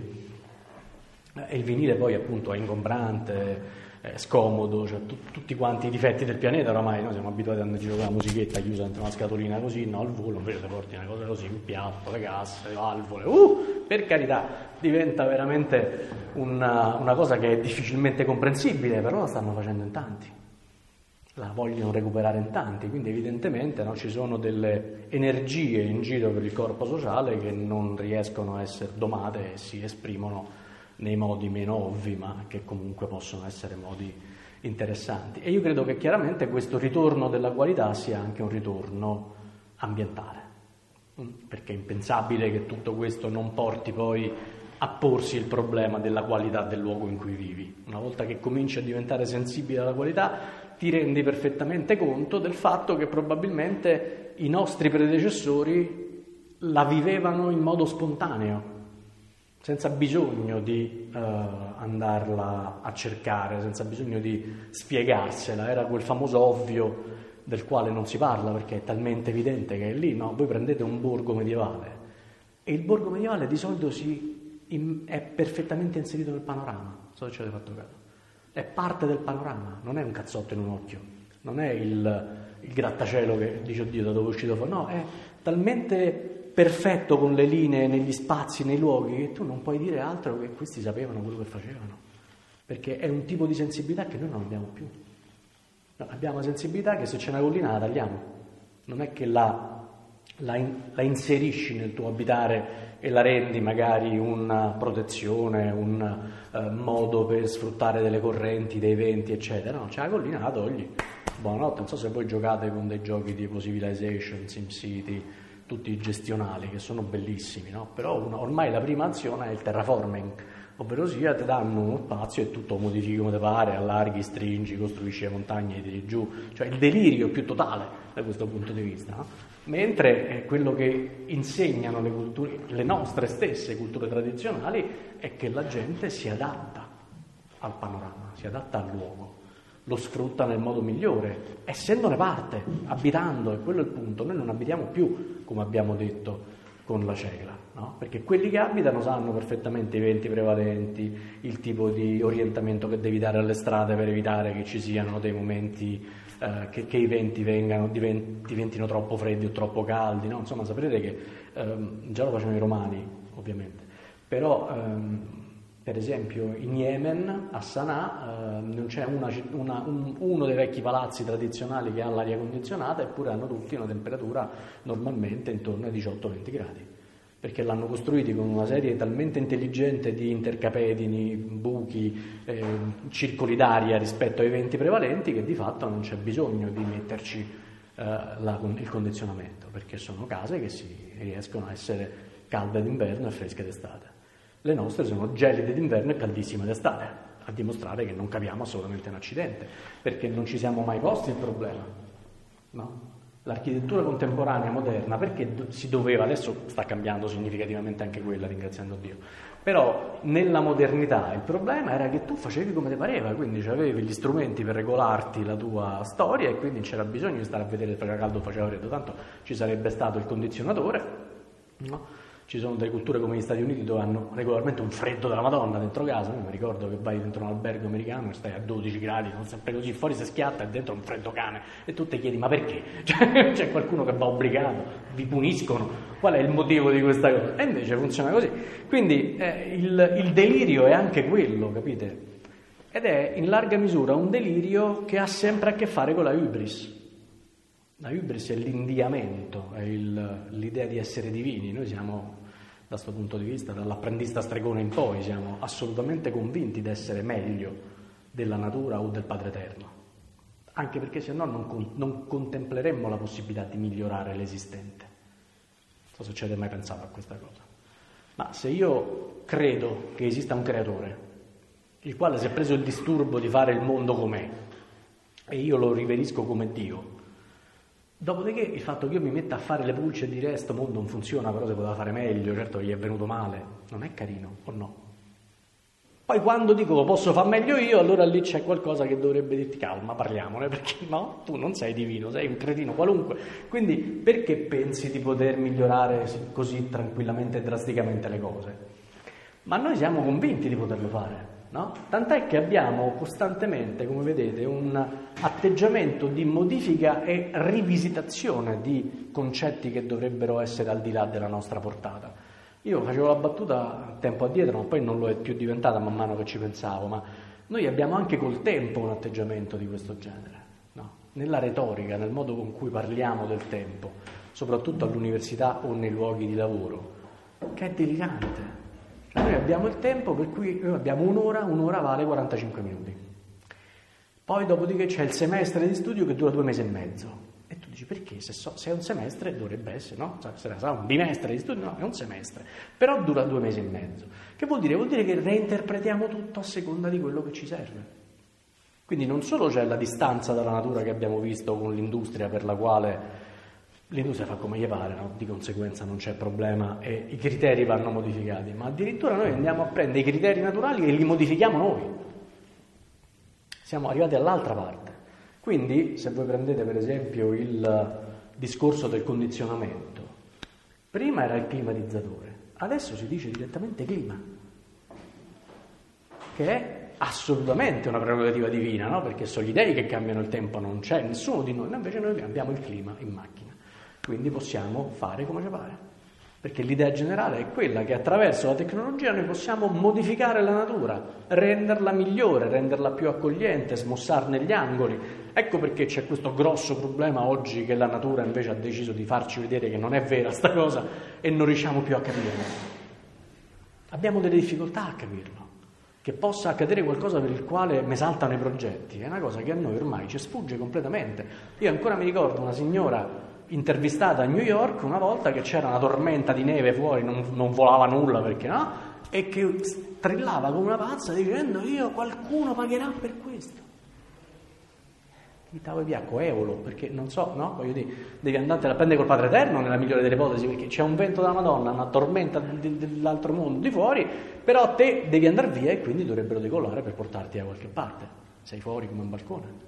Speaker 1: e il vinile poi appunto è ingombrante, è scomodo, cioè tu, tutti quanti i difetti del pianeta oramai. Noi siamo abituati a andare in giro con la musichetta chiusa dentro una scatolina così, no, al volo, invece ti porti una cosa così, un piatto, le casse, le valvole, uh, per carità, diventa veramente una, una cosa che è difficilmente comprensibile, però la stanno facendo in tanti, la vogliono recuperare in tanti, quindi evidentemente, no, ci sono delle energie in giro per il corpo sociale che non riescono a essere domate e si esprimono nei modi meno ovvi, ma che comunque possono essere modi interessanti. E io credo che chiaramente questo ritorno della qualità sia anche un ritorno ambientale, perché è impensabile che tutto questo non porti poi a porsi il problema della qualità del luogo in cui vivi. Una volta che cominci a diventare sensibile alla qualità, ti rendi perfettamente conto del fatto che probabilmente i nostri predecessori la vivevano in modo spontaneo, senza bisogno di uh, andarla a cercare, senza bisogno di spiegarsela. Era quel famoso ovvio del quale non si parla perché è talmente evidente che è lì, no? Voi prendete un borgo medievale e il borgo medievale di solito si, in, è perfettamente inserito nel panorama, non so se ci avete fatto caso. È parte del panorama, non è un cazzotto in un occhio, non è il, il grattacielo che dice oddio da dove è uscito fuori, no, è talmente perfetto con le linee negli spazi, nei luoghi, che tu non puoi dire altro che questi sapevano quello che facevano, perché è un tipo di sensibilità che noi non abbiamo più. No, abbiamo una sensibilità che se c'è una collina la tagliamo, non è che la, la, in, la inserisci nel tuo abitare e la rendi magari una protezione, un uh, modo per sfruttare delle correnti, dei venti, eccetera. No, c'è la collina, la togli. Buonanotte, non so se voi giocate con dei giochi tipo Civilization, SimCity, tutti gestionali che sono bellissimi, no? Però una, ormai la prima azione è il terraforming, ovvero sia ti danno uno spazio e tutto modifichi come ti pare, allarghi, stringi, costruisci le montagne e tiri giù, cioè il delirio più totale da questo punto di vista, no? Mentre è quello che insegnano le culture, le nostre stesse culture tradizionali, è che la gente si adatta al panorama, si adatta al luogo, lo sfrutta nel modo migliore, essendone parte, abitando, e quello è il punto. Noi non abitiamo più, come abbiamo detto, con la cieca, no? Perché quelli che abitano sanno perfettamente i venti prevalenti, il tipo di orientamento che devi dare alle strade per evitare che ci siano dei momenti eh, che, che i venti vengano, divent, diventino troppo freddi o troppo caldi, no? Insomma, saprete che ehm, già lo facevano i romani, ovviamente, però ehm, per esempio in Yemen, a Sana'a, eh, non c'è una, una, un, uno dei vecchi palazzi tradizionali che ha l'aria condizionata, eppure hanno tutti una temperatura normalmente intorno ai diciotto venti gradi, perché l'hanno costruiti con una serie talmente intelligente di intercapedini, buchi, eh, circoli d'aria rispetto ai venti prevalenti che di fatto non c'è bisogno di metterci eh, la, il condizionamento, perché sono case che si riescono a essere calde d'inverno e fresche d'estate. Le nostre sono gelide d'inverno e caldissime d'estate, a dimostrare che non capiamo assolutamente un accidente, perché non ci siamo mai posti il problema, no? L'architettura contemporanea moderna, perché si doveva, adesso sta cambiando significativamente anche quella, ringraziando Dio, però nella modernità il problema era che tu facevi come ti pareva, quindi avevi gli strumenti per regolarti la tua storia e quindi non c'era bisogno di stare a vedere se faceva caldo o faceva freddo, tanto ci sarebbe stato il condizionatore, no? Ci sono delle culture come gli Stati Uniti dove hanno regolarmente un freddo della Madonna dentro casa. Io mi ricordo che vai dentro un albergo americano e stai a dodici gradi, non sempre così, fuori si schiatta e dentro un freddo cane e tu ti chiedi ma perché? Cioè, c'è qualcuno che va obbligato, vi puniscono, qual è il motivo di questa cosa? E invece funziona così. Quindi eh, il, il delirio è anche quello, capite? Ed è in larga misura un delirio che ha sempre a che fare con la hubris. La hubris è l'indiamento, è il, l'idea di essere divini. Noi siamo, da questo punto di vista, dall'apprendista stregone in poi, siamo assolutamente convinti di essere meglio della natura o del Padre Eterno, anche perché se no non, non contempleremmo la possibilità di migliorare l'esistente. Non so se ci avete mai pensato a questa cosa. Ma se io credo che esista un creatore, il quale si è preso il disturbo di fare il mondo com'è, e io lo riverisco come Dio, dopodiché il fatto che io mi metta a fare le pulce e dire sto mondo non funziona, però si poteva fare meglio, certo gli è venuto male, non è carino, o no? Poi quando dico lo posso far meglio io, allora lì c'è qualcosa che dovrebbe dirti calma, parliamone, perché no, tu non sei divino, sei un cretino qualunque, quindi perché pensi di poter migliorare così tranquillamente e drasticamente le cose? Ma noi siamo convinti di poterlo fare, no? Tant'è che abbiamo costantemente, come vedete, un atteggiamento di modifica e rivisitazione di concetti che dovrebbero essere al di là della nostra portata. Io facevo la battuta tempo addietro, ma poi non lo è più diventata man mano che ci pensavo, ma noi abbiamo anche col tempo un atteggiamento di questo genere, no? Nella retorica, nel modo con cui parliamo del tempo, soprattutto all'università o nei luoghi di lavoro, che è delirante. Noi abbiamo il tempo per cui noi abbiamo un'ora, un'ora vale quarantacinque minuti. Poi dopodiché c'è il semestre di studio che dura due mesi e mezzo. E tu dici perché? Se, so, se è un semestre dovrebbe essere, no? Sarà un bimestre di studio, no, è un semestre. Però dura due mesi e mezzo. Che vuol dire? Vuol dire che reinterpretiamo tutto a seconda di quello che ci serve. Quindi non solo c'è la distanza dalla natura che abbiamo visto con l'industria per la quale l'industria fa come gli pare, no? Di conseguenza non c'è problema e i criteri vanno modificati, ma addirittura noi andiamo a prendere i criteri naturali e li modifichiamo noi. Siamo arrivati all'altra parte. Quindi, se voi prendete per esempio il discorso del condizionamento, prima era il climatizzatore, adesso si dice direttamente clima, che è assolutamente una prerogativa divina, no? Perché sono gli dei che cambiano il tempo, non c'è nessuno di noi, noi invece noi abbiamo il clima in macchina, quindi possiamo fare come ci pare, perché l'idea generale è quella che attraverso la tecnologia noi possiamo modificare la natura, renderla migliore, renderla più accogliente, smussarne gli angoli. Ecco perché c'è questo grosso problema oggi che la natura invece ha deciso di farci vedere che non è vera sta cosa e non riusciamo più a capirlo. Abbiamo delle difficoltà a capirlo. Che possa accadere qualcosa per il quale mi saltano i progetti, è una cosa che a noi ormai ci sfugge completamente. Io ancora mi ricordo una signora intervistata a New York una volta che c'era una tormenta di neve fuori, non, non volava nulla perché no, e che strillava come una pazza dicendo io qualcuno pagherà per questo. Gli stavo via coevolo, perché non so, no? Voglio dire, devi andare a prendere col Padre Eterno nella migliore delle ipotesi, perché c'è un vento della Madonna, una tormenta dell'altro mondo di fuori, però te devi andare via e quindi dovrebbero decollare per portarti da qualche parte. Sei fuori come un balcone.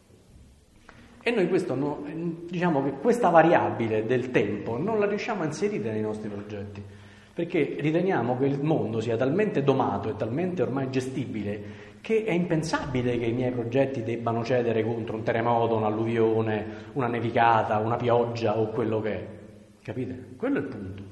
Speaker 1: E noi questo no, diciamo che questa variabile del tempo non la riusciamo a inserire nei nostri progetti, perché riteniamo che il mondo sia talmente domato e talmente ormai gestibile che è impensabile che i miei progetti debbano cedere contro un terremoto, un'alluvione, una nevicata, una pioggia o quello che è. Capite? Quello è il punto.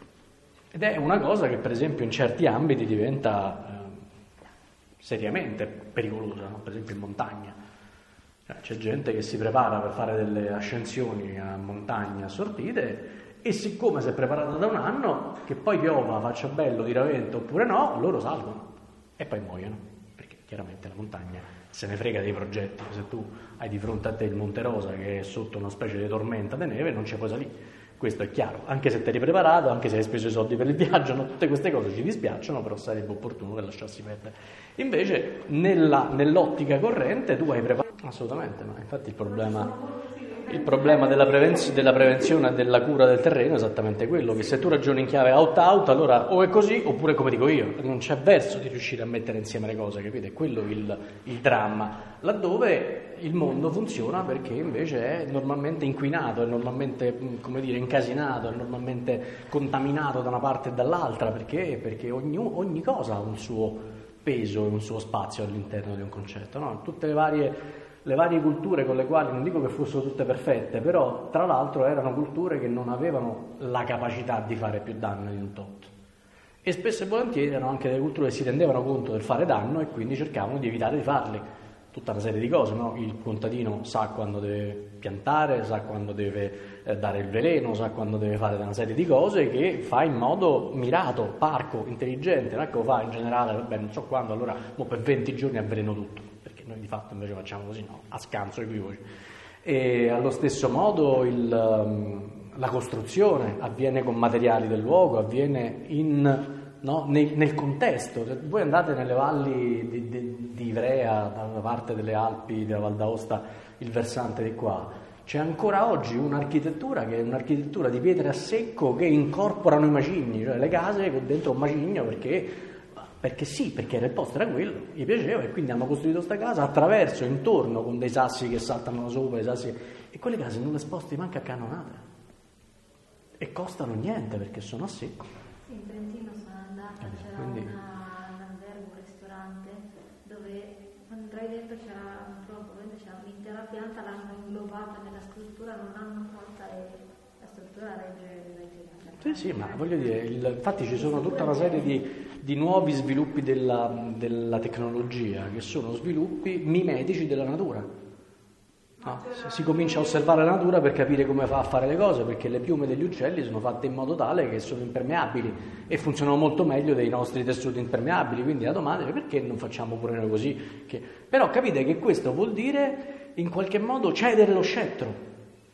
Speaker 1: Ed è una cosa che per esempio in certi ambiti diventa eh, seriamente pericolosa, no? Per esempio in montagna. C'è gente che si prepara per fare delle ascensioni a montagna assortite e siccome si è preparata da un anno, che poi piova, faccia bello, tira vento oppure no, loro salgono e poi muoiono, perché chiaramente la montagna se ne frega dei progetti. Se tu hai di fronte a te il Monte Rosa che è sotto una specie di tormenta di neve, non ci puoi salire. Questo è chiaro, anche se ti eri preparato, anche se hai speso i soldi per il viaggio, no? Tutte queste cose ci dispiacciono, però sarebbe opportuno che lasciassi perdere. Invece nella, nell'ottica corrente tu hai preparato. Assolutamente, ma infatti il problema, il problema della, prevenz- della prevenzione e della cura del terreno è esattamente quello, che se tu ragioni in chiave out-out, allora o è così oppure come dico io, non c'è verso di riuscire a mettere insieme le cose, capite? È quello il, il dramma, laddove il mondo funziona perché invece è normalmente inquinato, è normalmente, come dire, incasinato, è normalmente contaminato da una parte e dall'altra, perché, perché ogni, ogni cosa ha un suo peso e un suo spazio all'interno di un concetto, no? Tutte le varie... Le varie culture con le quali, non dico che fossero tutte perfette, però tra l'altro erano culture che non avevano la capacità di fare più danno di un tot. E spesso e volentieri erano anche delle culture che si rendevano conto del fare danno e quindi cercavano di evitare di farli. Tutta una serie di cose, no? Il contadino sa quando deve piantare, sa quando deve eh, dare il veleno, sa quando deve fare una serie di cose che fa in modo mirato, parco, intelligente, non è che lo fa in generale, vabbè non so quando, allora mo per venti giorni avveleno tutto. Noi di fatto invece facciamo così, no? A scanso equivoci. E allo stesso modo il, la costruzione avviene con materiali del luogo, avviene in, no? nel, nel contesto. Se voi andate nelle valli di, di, di Ivrea, dalla parte delle Alpi, della Val d'Aosta, il versante di qua, c'è ancora oggi un'architettura che è un'architettura di pietre a secco che incorporano i macigni, cioè le case con dentro un macigno perché... Perché sì, perché era il posto, era quello, gli piaceva e quindi hanno costruito questa casa attraverso, intorno, con dei sassi che saltano sopra, dei sassi, e quelle case non le sposti manco a cannonate e costano niente perché sono a secco.
Speaker 3: Sì, in Trentino sono andata, c'era quindi... una, un albergo, un ristorante dove quando entrai dentro c'era un tronco, c'era l'intera pianta, l'hanno inglobata nella struttura, non hanno tolta e la struttura regge, regge
Speaker 1: Sì, sì, ma voglio dire, il, infatti ci sono tutta una serie di, di nuovi sviluppi della, della tecnologia che sono sviluppi mimetici della natura. No? Si, si comincia a osservare la natura per capire come fa a fare le cose, perché le piume degli uccelli sono fatte in modo tale che sono impermeabili e funzionano molto meglio dei nostri tessuti impermeabili, quindi la domanda è perché non facciamo pure noi così? Che... Però capite che questo vuol dire in qualche modo cedere lo scettro.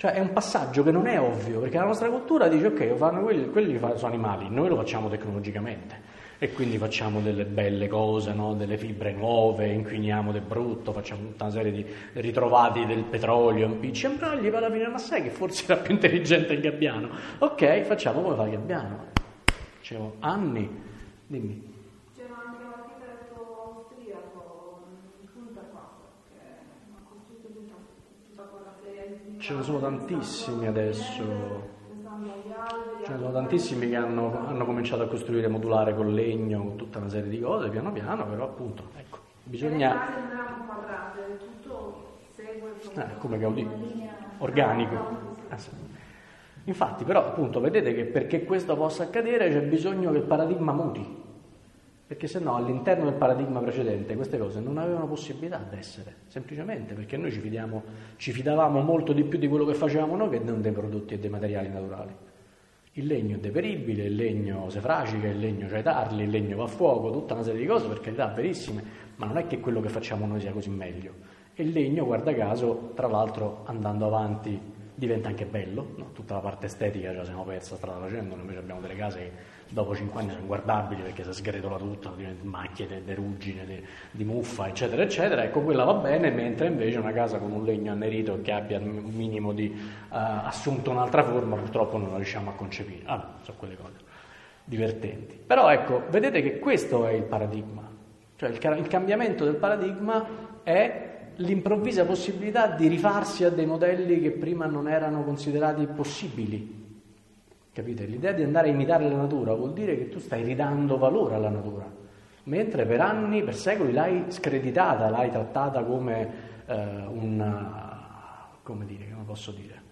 Speaker 1: Cioè è un passaggio che non è ovvio, perché la nostra cultura dice ok, fanno quelli, quelli sono animali, noi lo facciamo tecnologicamente e quindi facciamo delle belle cose, no? Delle fibre nuove, inquiniamo del brutto, facciamo tutta una serie di ritrovati del petrolio, impicci, però gli va alla fine, ma sai che forse era più intelligente il gabbiano? Ok, facciamo come fa il gabbiano. Dicevo, anni, dimmi.
Speaker 2: C'era anche l'architetto austriaco, Punta Quattro, che ha costruito tutta, tutta quella serie di...
Speaker 1: Ce ne sono tantissimi adesso. Ce ne sono tantissimi che hanno, hanno cominciato a costruire modulare con legno, con tutta una serie di cose, piano piano, però appunto, ecco, bisogna...
Speaker 2: Le case non erano quadrate, tutto segue...
Speaker 1: Eh, come Gaudì, organico. Ah, sì. Infatti, però, appunto, vedete che perché questo possa accadere c'è bisogno che il paradigma muti, perché se no all'interno del paradigma precedente queste cose non avevano possibilità di essere, semplicemente perché noi ci, fidiamo, ci fidavamo molto di più di quello che facevamo noi che non dei prodotti e dei materiali naturali. Il legno è deperibile, il legno si fracica, il legno c'ha i tarli, il legno va a fuoco, tutta una serie di cose, per carità, verissime, ma non è che quello che facciamo noi sia così meglio. E il legno, guarda caso, tra l'altro andando avanti diventa anche bello, no? Tutta la parte estetica ce la siamo persa strada facendo, noi invece abbiamo delle case che dopo cinque anni sono guardabili perché si sgretola tutto, diventa macchie di ruggine, di, di muffa, eccetera, eccetera. Ecco, quella va bene, mentre invece una casa con un legno annerito che abbia un minimo di uh, assunto un'altra forma, purtroppo non la riusciamo a concepire. Ah, sono quelle cose divertenti. Però ecco, vedete che questo è il paradigma, cioè il, il cambiamento del paradigma è l'improvvisa possibilità di rifarsi a dei modelli che prima non erano considerati possibili. Capite? L'idea di andare a imitare la natura vuol dire che tu stai ridando valore alla natura, mentre per anni, per secoli l'hai screditata, l'hai trattata come eh, una, come dire, come posso dire,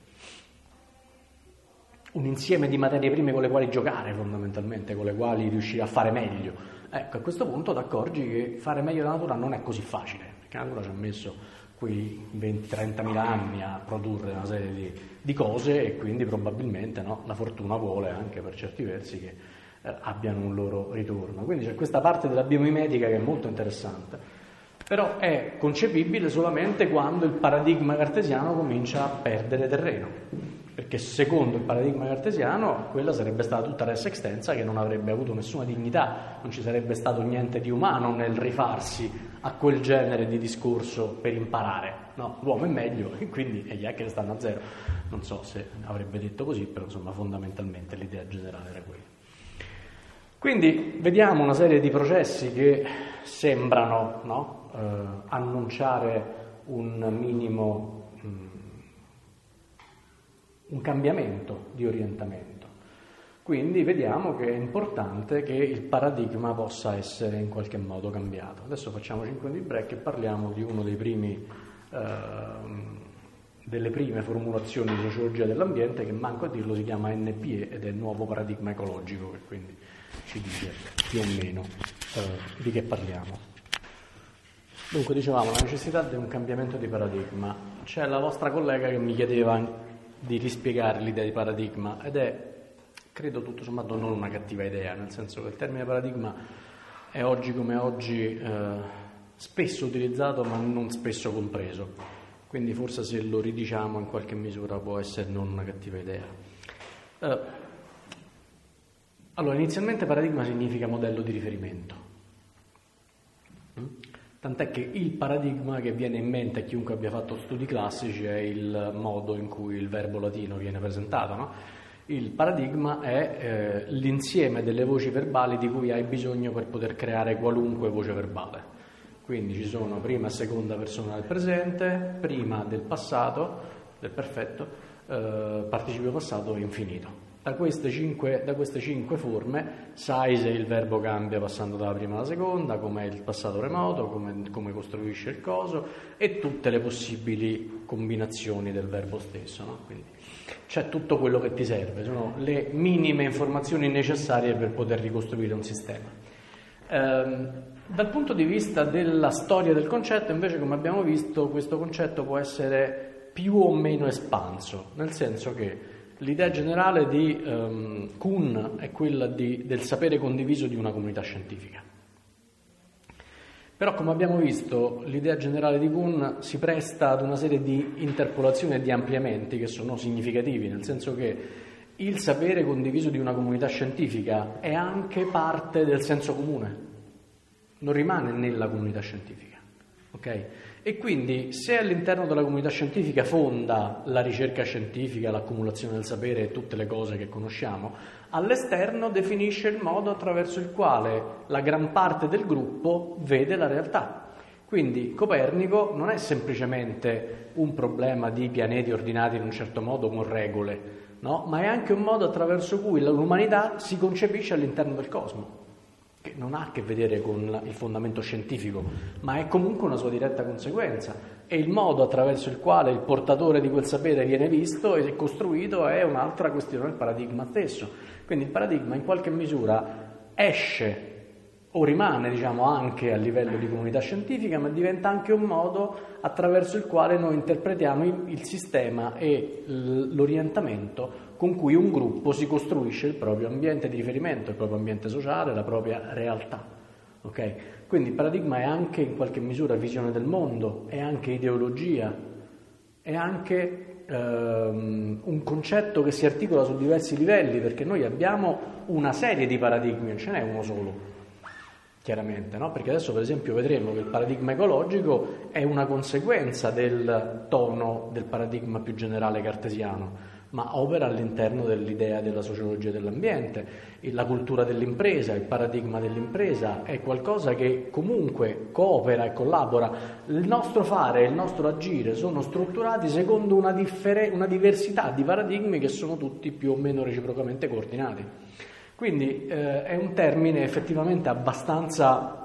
Speaker 1: un insieme di materie prime con le quali giocare fondamentalmente, con le quali riuscire a fare meglio. Ecco, a questo punto ti accorgi che fare meglio la natura non è così facile, perché la natura ci ha messo quei venti trentamila anni a produrre una serie di, di cose e quindi probabilmente no, la fortuna vuole anche per certi versi che eh, abbiano un loro ritorno. Quindi c'è questa parte della biomimetica che è molto interessante, però è concepibile solamente quando il paradigma cartesiano comincia a perdere terreno, perché secondo il paradigma cartesiano quella sarebbe stata tutta res extensa che non avrebbe avuto nessuna dignità, non ci sarebbe stato niente di umano nel rifarsi a quel genere di discorso per imparare, no? L'uomo è meglio e quindi gli hacker stanno a zero. Non so se avrebbe detto così, però insomma fondamentalmente l'idea generale era quella. Quindi vediamo una serie di processi che sembrano, no? eh, annunciare un minimo, mh, un cambiamento di orientamento. Quindi vediamo che è importante che il paradigma possa essere in qualche modo cambiato. Adesso facciamo cinque minuti di break e parliamo di uno dei primi, eh, delle prime formulazioni di sociologia dell'ambiente che, manco a dirlo, si chiama N P E ed è il nuovo paradigma ecologico, che quindi ci dice più o meno eh, di che parliamo. Dunque dicevamo la necessità di un cambiamento di paradigma. C'è la vostra collega che mi chiedeva di rispiegare l'idea di paradigma ed è, credo tutto sommato, non una cattiva idea, nel senso che il termine paradigma è oggi come oggi eh, spesso utilizzato ma non spesso compreso, quindi forse se lo ridiciamo in qualche misura può essere non una cattiva idea. Eh, allora, inizialmente paradigma significa modello di riferimento, mm? Tant'è che il paradigma che viene in mente a chiunque abbia fatto studi classici è il modo in cui il verbo latino viene presentato, no? Il paradigma è eh, l'insieme delle voci verbali di cui hai bisogno per poter creare qualunque voce verbale. Quindi ci sono prima e seconda persona del presente, prima del passato, del perfetto, eh, participio passato e infinito. Da queste, cinque, da queste cinque forme sai se il verbo cambia passando dalla prima alla seconda, com'è il passato remoto, come, come costruisce il coso e tutte le possibili combinazioni del verbo stesso, no? Quindi c'è tutto quello che ti serve, sono le minime informazioni necessarie per poter ricostruire un sistema. Ehm, dal punto di vista della storia del concetto, invece, come abbiamo visto, questo concetto può essere più o meno espanso, nel senso che l'idea generale di um, Kuhn è quella di, del sapere condiviso di una comunità scientifica. Però, come abbiamo visto, l'idea generale di Kuhn si presta ad una serie di interpolazioni e di ampliamenti che sono significativi, nel senso che il sapere condiviso di una comunità scientifica è anche parte del senso comune, non rimane nella comunità scientifica, ok? E quindi se all'interno della comunità scientifica fonda la ricerca scientifica, l'accumulazione del sapere e tutte le cose che conosciamo, all'esterno definisce il modo attraverso il quale la gran parte del gruppo vede la realtà. Quindi Copernico non è semplicemente un problema di pianeti ordinati in un certo modo con regole, no? Ma è anche un modo attraverso cui l'umanità si concepisce all'interno del cosmo, che non ha a che vedere con il fondamento scientifico, ma è comunque una sua diretta conseguenza. E il modo attraverso il quale il portatore di quel sapere viene visto e costruito è un'altra questione del paradigma stesso. Quindi il paradigma in qualche misura esce o rimane, diciamo, anche a livello di comunità scientifica, ma diventa anche un modo attraverso il quale noi interpretiamo il sistema e l'orientamento con cui un gruppo si costruisce il proprio ambiente di riferimento, il proprio ambiente sociale, la propria realtà. Okay? Quindi il paradigma è anche in qualche misura visione del mondo, è anche ideologia, è anche ehm, un concetto che si articola su diversi livelli, perché noi abbiamo una serie di paradigmi, non ce n'è uno solo. Chiaramente, no? Perché adesso per esempio vedremo che il paradigma ecologico è una conseguenza del tono del paradigma più generale cartesiano, ma opera all'interno dell'idea della sociologia dell'ambiente. La cultura dell'impresa, il paradigma dell'impresa è qualcosa che comunque coopera e collabora. Il nostro fare e il nostro agire sono strutturati secondo una, differ- una diversità di paradigmi che sono tutti più o meno reciprocamente coordinati. Quindi eh, è un termine effettivamente abbastanza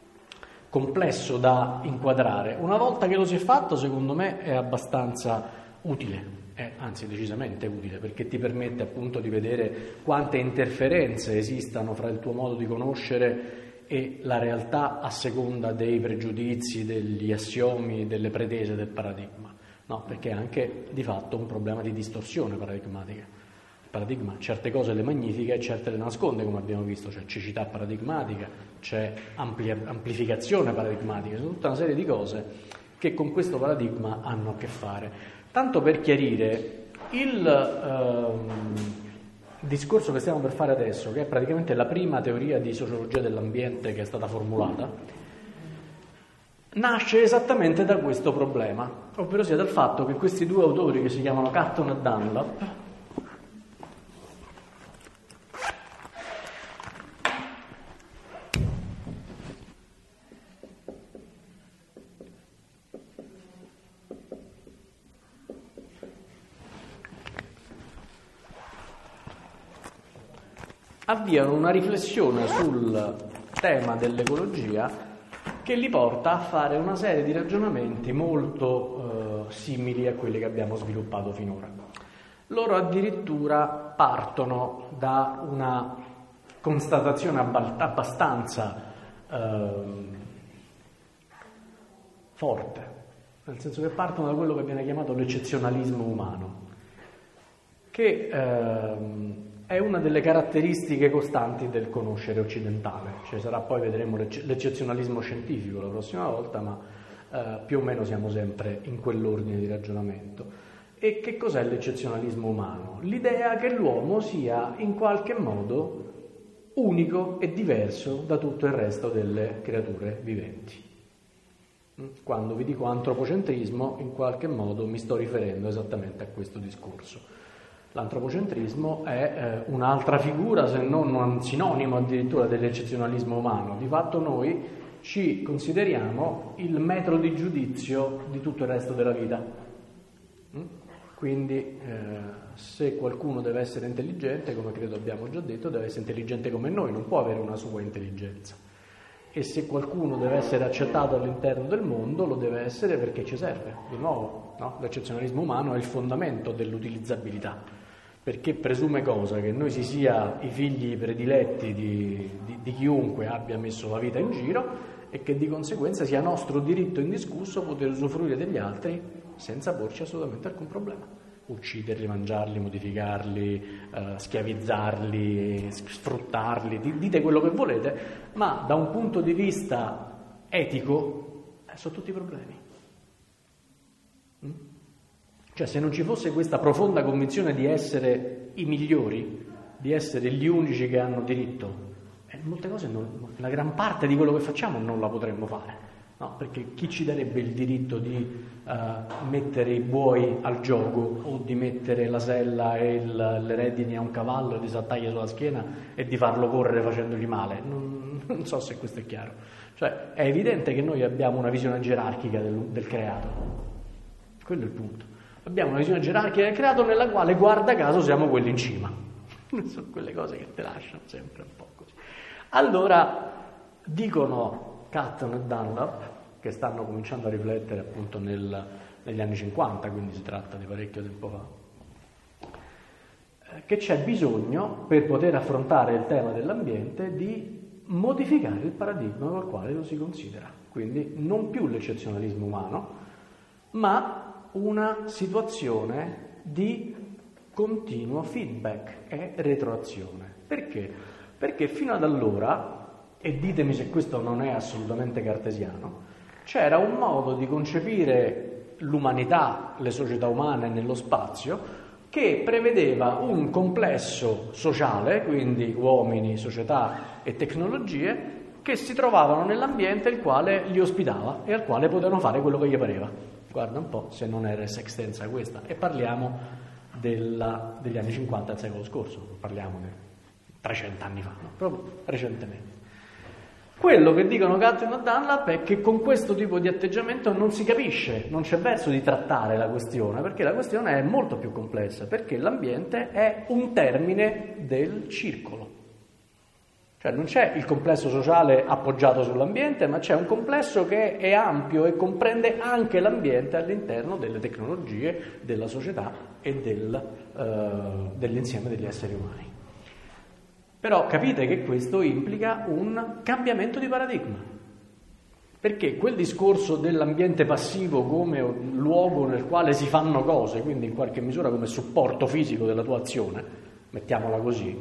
Speaker 1: complesso da inquadrare. Una volta che lo si è fatto, secondo me è abbastanza utile, è anzi decisamente utile, perché ti permette appunto di vedere quante interferenze esistano fra il tuo modo di conoscere e la realtà a seconda dei pregiudizi, degli assiomi, delle pretese del paradigma. No, perché è anche di fatto un problema di distorsione paradigmatica. Paradigma certe cose le magnifica e certe le nasconde, come abbiamo visto, c'è cecità paradigmatica, c'è amplia, amplificazione paradigmatica, c'è tutta una serie di cose che con questo paradigma hanno a che fare. Tanto per chiarire, il ehm, discorso che stiamo per fare adesso, che è praticamente la prima teoria di sociologia dell'ambiente che è stata formulata, nasce esattamente da questo problema, ovvero sia dal fatto che questi due autori che si chiamano Catton e Dunlap avviano una riflessione sul tema dell'ecologia che li porta a fare una serie di ragionamenti molto eh, simili a quelli che abbiamo sviluppato finora. Loro addirittura partono da una constatazione abbastanza eh, forte, nel senso che partono da quello che viene chiamato l'eccezionalismo umano, che eh, è una delle caratteristiche costanti del conoscere occidentale. Ci sarà poi, vedremo, l'eccezionalismo scientifico la prossima volta, ma eh, più o meno siamo sempre in quell'ordine di ragionamento. E che cos'è l'eccezionalismo umano? L'idea che l'uomo sia in qualche modo unico e diverso da tutto il resto delle creature viventi. Quando vi dico antropocentrismo, in qualche modo mi sto riferendo esattamente a questo discorso. L'antropocentrismo è eh, un'altra figura, se non un sinonimo addirittura dell'eccezionalismo umano. Di fatto noi ci consideriamo il metro di giudizio di tutto il resto della vita. Quindi eh, se qualcuno deve essere intelligente, come credo abbiamo già detto, deve essere intelligente come noi, non può avere una sua intelligenza. E se qualcuno deve essere accettato all'interno del mondo, lo deve essere perché ci serve. Di nuovo, no? L'eccezionalismo umano è il fondamento dell'utilizzabilità, perché presume cosa? Che noi si sia i figli prediletti di, di, di chiunque abbia messo la vita in giro e che di conseguenza sia nostro diritto indiscusso poter usufruire degli altri senza porci assolutamente alcun problema. Ucciderli, mangiarli, modificarli, eh, schiavizzarli, sfruttarli, dite quello che volete, ma da un punto di vista etico, eh, sono tutti problemi. Mm? Cioè, se non ci fosse questa profonda convinzione di essere i migliori, di essere gli unici che hanno diritto, eh, molte cose, non, la gran parte di quello che facciamo non la potremmo fare. No, perché chi ci darebbe il diritto di uh, mettere i buoi al gioco o di mettere la sella e il, le redini a un cavallo e di saltargli sulla schiena e di farlo correre facendogli male? Non, non so se questo è chiaro. Cioè, è evidente che noi abbiamo una visione gerarchica del, del creato. Quello è il punto. Abbiamo una visione gerarchica del creato nella quale, guarda caso, siamo quelli in cima. Sono quelle cose che te lasciano sempre un po' così. Allora, dicono Catton e Dunlap, che stanno cominciando a riflettere appunto nel, negli anni cinquanta, quindi si tratta di parecchio tempo fa, eh, che c'è bisogno, per poter affrontare il tema dell'ambiente, di modificare il paradigma col quale lo si considera. Quindi non più l'eccezionalismo umano, ma una situazione di continuo feedback e retroazione. Perché? Perché fino ad allora, e ditemi se questo non è assolutamente cartesiano, c'era un modo di concepire l'umanità, le società umane nello spazio, che prevedeva un complesso sociale, quindi uomini, società e tecnologie, che si trovavano nell'ambiente il quale li ospitava e al quale potevano fare quello che gli pareva. Guarda un po' se non era extensa questa. E parliamo della, degli anni cinquanta del secolo scorso, parliamo di trecento anni fa, no? Proprio recentemente. Quello che dicono Catton e Dunlap è che con questo tipo di atteggiamento non si capisce, non c'è verso di trattare la questione, perché la questione è molto più complessa, perché l'ambiente è un termine del circolo. Cioè non c'è il complesso sociale appoggiato sull'ambiente, ma c'è un complesso che è ampio e comprende anche l'ambiente all'interno delle tecnologie, della società e del, uh, dell'insieme degli esseri umani. Però capite che questo implica un cambiamento di paradigma, perché quel discorso dell'ambiente passivo come un luogo nel quale si fanno cose, quindi in qualche misura come supporto fisico della tua azione, mettiamola così,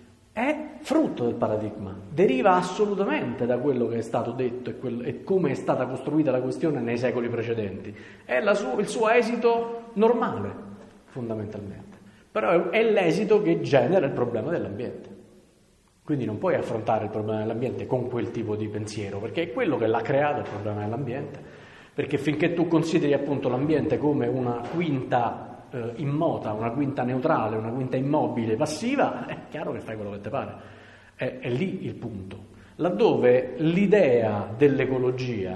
Speaker 1: è frutto del paradigma, deriva assolutamente da quello che è stato detto e, quello, e come è stata costruita la questione nei secoli precedenti. È la su, il suo esito normale, fondamentalmente, però è, è l'esito che genera il problema dell'ambiente. Quindi non puoi affrontare il problema dell'ambiente con quel tipo di pensiero, perché è quello che l'ha creato il problema dell'ambiente, perché finché tu consideri appunto l'ambiente come una quinta eh, immota, una quinta neutrale, una quinta immobile, passiva, è chiaro che fai quello che ti pare. È, è lì il punto. Laddove l'idea dell'ecologia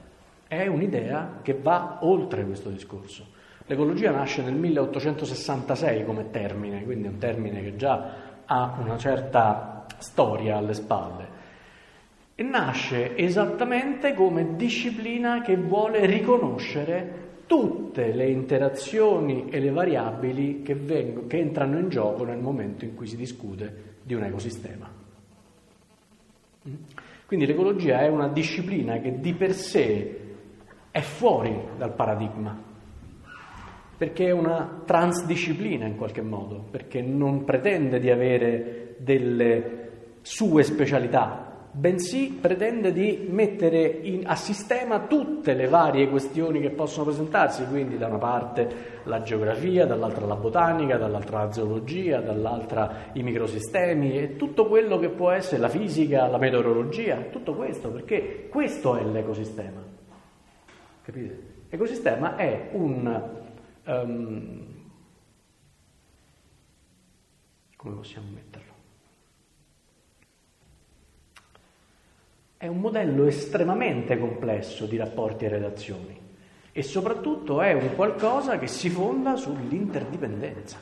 Speaker 1: è un'idea che va oltre questo discorso. L'ecologia nasce nel milleottocentosessantasei come termine, quindi è un termine che già ha una certa storia alle spalle, e nasce esattamente come disciplina che vuole riconoscere tutte le interazioni e le variabili che, vengono, che entrano in gioco nel momento in cui si discute di un ecosistema. Quindi l'ecologia è una disciplina che di per sé è fuori dal paradigma, perché è una transdisciplina in qualche modo, perché non pretende di avere delle sue specialità, bensì pretende di mettere in, a sistema tutte le varie questioni che possono presentarsi, quindi da una parte la geografia, dall'altra la botanica, dall'altra la zoologia, dall'altra i microsistemi e tutto quello che può essere la fisica, la meteorologia, tutto questo, perché questo è l'ecosistema. Capite? L'ecosistema è un um, come possiamo metterlo? È un modello estremamente complesso di rapporti e relazioni e soprattutto è un qualcosa che si fonda sull'interdipendenza.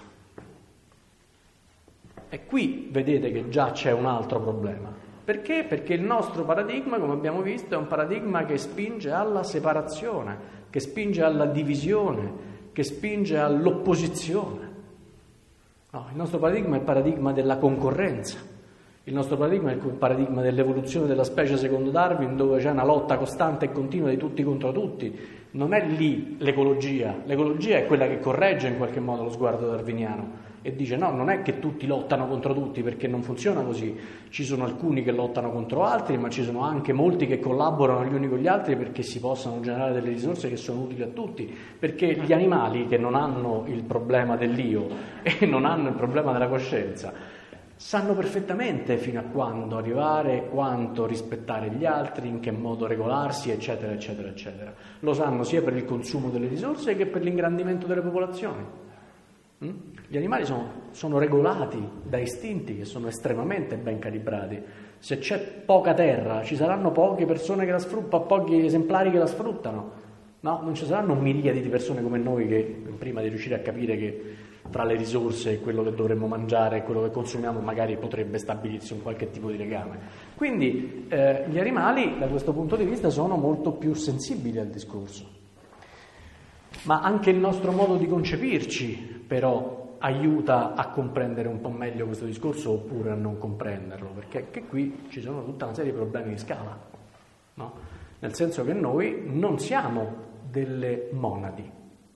Speaker 1: E qui vedete che già c'è un altro problema. Perché? Perché il nostro paradigma, come abbiamo visto, è un paradigma che spinge alla separazione, che spinge alla divisione, che spinge all'opposizione. No, il nostro paradigma è il paradigma della concorrenza. Il nostro paradigma è il paradigma dell'evoluzione della specie secondo Darwin, dove c'è una lotta costante e continua di tutti contro tutti. Non è lì l'ecologia. L'ecologia è quella che corregge in qualche modo lo sguardo darwiniano. e dice no, non è che tutti lottano contro tutti, perché non funziona così, ci sono alcuni che lottano contro altri, ma ci sono anche molti che collaborano gli uni con gli altri perché si possano generare delle risorse che sono utili a tutti, perché gli animali che non hanno il problema dell'io e non hanno il problema della coscienza sanno perfettamente fino a quando arrivare, quanto rispettare gli altri, in che modo regolarsi, eccetera, eccetera, eccetera. Lo sanno sia per il consumo delle risorse che per l'ingrandimento delle popolazioni. Mm? Gli animali sono, sono regolati da istinti che sono estremamente ben calibrati. Se c'è poca terra, ci saranno poche persone che la sfruttano, pochi esemplari che la sfruttano. No, non ci saranno miliardi di persone come noi che, prima di riuscire a capire che tra le risorse e quello che dovremmo mangiare e quello che consumiamo magari potrebbe stabilirsi un qualche tipo di legame. Quindi eh, gli animali da questo punto di vista sono molto più sensibili al discorso. Ma anche il nostro modo di concepirci però aiuta a comprendere un po' meglio questo discorso oppure a non comprenderlo, perché anche qui ci sono tutta una serie di problemi di scala, no? Nel senso che noi non siamo delle monadi.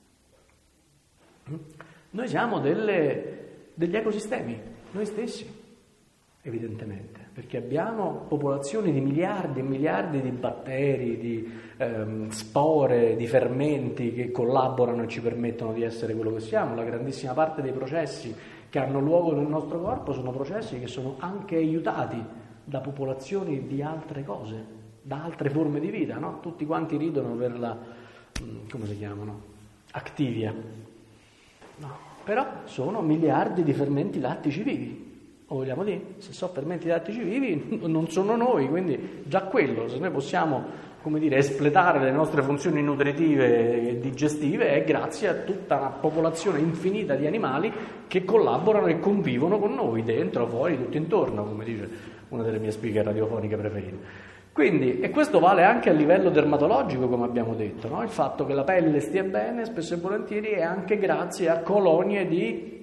Speaker 1: Noi siamo delle, degli ecosistemi, noi stessi, evidentemente, perché abbiamo popolazioni di miliardi e miliardi di batteri, di ehm, spore, di fermenti che collaborano e ci permettono di essere quello che siamo. La grandissima parte dei processi che hanno luogo nel nostro corpo sono processi che sono anche aiutati da popolazioni di altre cose, da altre forme di vita, no? Tutti quanti ridono per la, come si chiamano? Activia. No, però sono miliardi di fermenti lattici vivi, o vogliamo dire, se sono fermenti lattici vivi non sono noi, quindi già quello, se noi possiamo, come dire, espletare le nostre funzioni nutritive e digestive è grazie a tutta una popolazione infinita di animali che collaborano e convivono con noi, dentro, fuori, tutto intorno, come dice una delle mie speaker radiofoniche preferite. Quindi, e questo vale anche a livello dermatologico, come abbiamo detto, no? Il fatto che la pelle stia bene spesso e volentieri è anche grazie a colonie di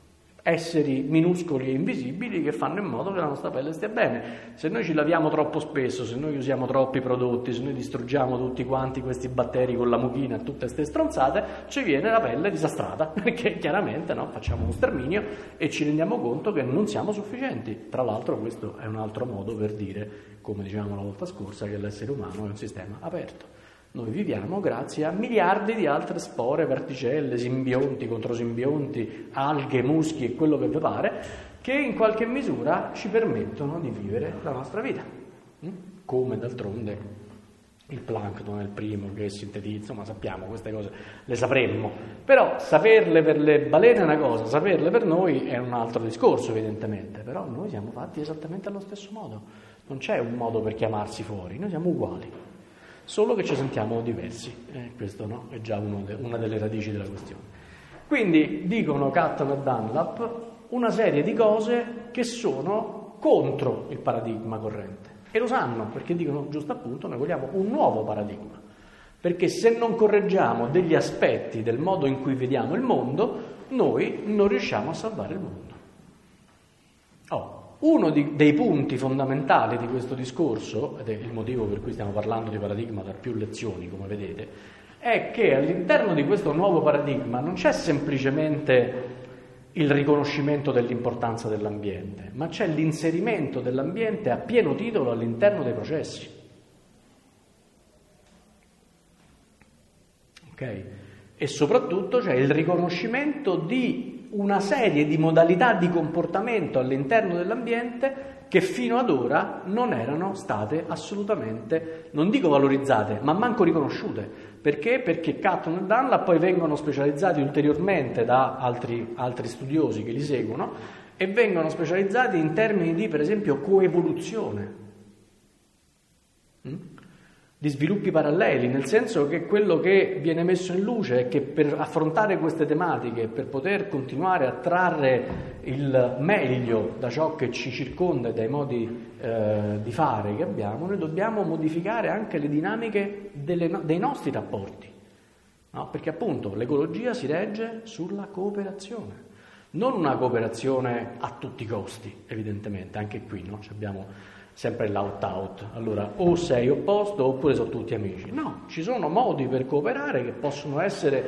Speaker 1: esseri minuscoli e invisibili che fanno in modo che la nostra pelle stia bene. Se noi ci laviamo troppo spesso, se noi usiamo troppi prodotti, se noi distruggiamo tutti quanti questi batteri con la mucchina e tutte queste stronzate, ci viene la pelle disastrata, perché chiaramente no, facciamo uno sterminio e ci rendiamo conto che non siamo sufficienti. Tra l'altro questo è un altro modo per dire, come dicevamo la volta scorsa, che l'essere umano è un sistema aperto. Noi viviamo grazie a miliardi di altre spore, particelle, simbionti, controsimbionti, alghe, muschi e quello che vi pare, che in qualche misura ci permettono di vivere la nostra vita. Come d'altronde il plancton è il primo che sintetizza, ma sappiamo queste cose, le sapremmo. Però saperle per le balene è una cosa, saperle per noi è un altro discorso evidentemente, però noi siamo fatti esattamente allo stesso modo. Non c'è un modo per chiamarsi fuori, noi siamo uguali, solo che ci sentiamo diversi, eh, questo no? È già uno de- una delle radici della questione. Quindi dicono Catton e Dunlap una serie di cose che sono contro il paradigma corrente e lo sanno, perché dicono giusto appunto noi vogliamo un nuovo paradigma, perché se non correggiamo degli aspetti del modo in cui vediamo il mondo noi non riusciamo a salvare il mondo. Oh. Uno di, dei punti fondamentali di questo discorso, ed è il motivo per cui stiamo parlando di paradigma da più lezioni, come vedete, è che all'interno di questo nuovo paradigma non c'è semplicemente il riconoscimento dell'importanza dell'ambiente, ma c'è l'inserimento dell'ambiente a pieno titolo all'interno dei processi. Ok? E soprattutto c'è il riconoscimento di una serie di modalità di comportamento all'interno dell'ambiente che fino ad ora non erano state assolutamente, non dico valorizzate, ma manco riconosciute. Perché? Perché Catton e Dunlap poi vengono specializzati ulteriormente da altri, altri studiosi che li seguono e vengono specializzati in termini di, per esempio, coevoluzione. Mm? Di sviluppi paralleli, nel senso che quello che viene messo in luce è che per affrontare queste tematiche, per poter continuare a trarre il meglio da ciò che ci circonda e dai modi eh, di fare che abbiamo, noi dobbiamo modificare anche le dinamiche delle, dei nostri rapporti, no? Perché appunto l'ecologia si regge sulla cooperazione, non una cooperazione a tutti i costi, evidentemente, anche qui no? Abbiamo sempre l'out-out, allora o sei opposto oppure sono tutti amici. No, ci sono modi per cooperare che possono essere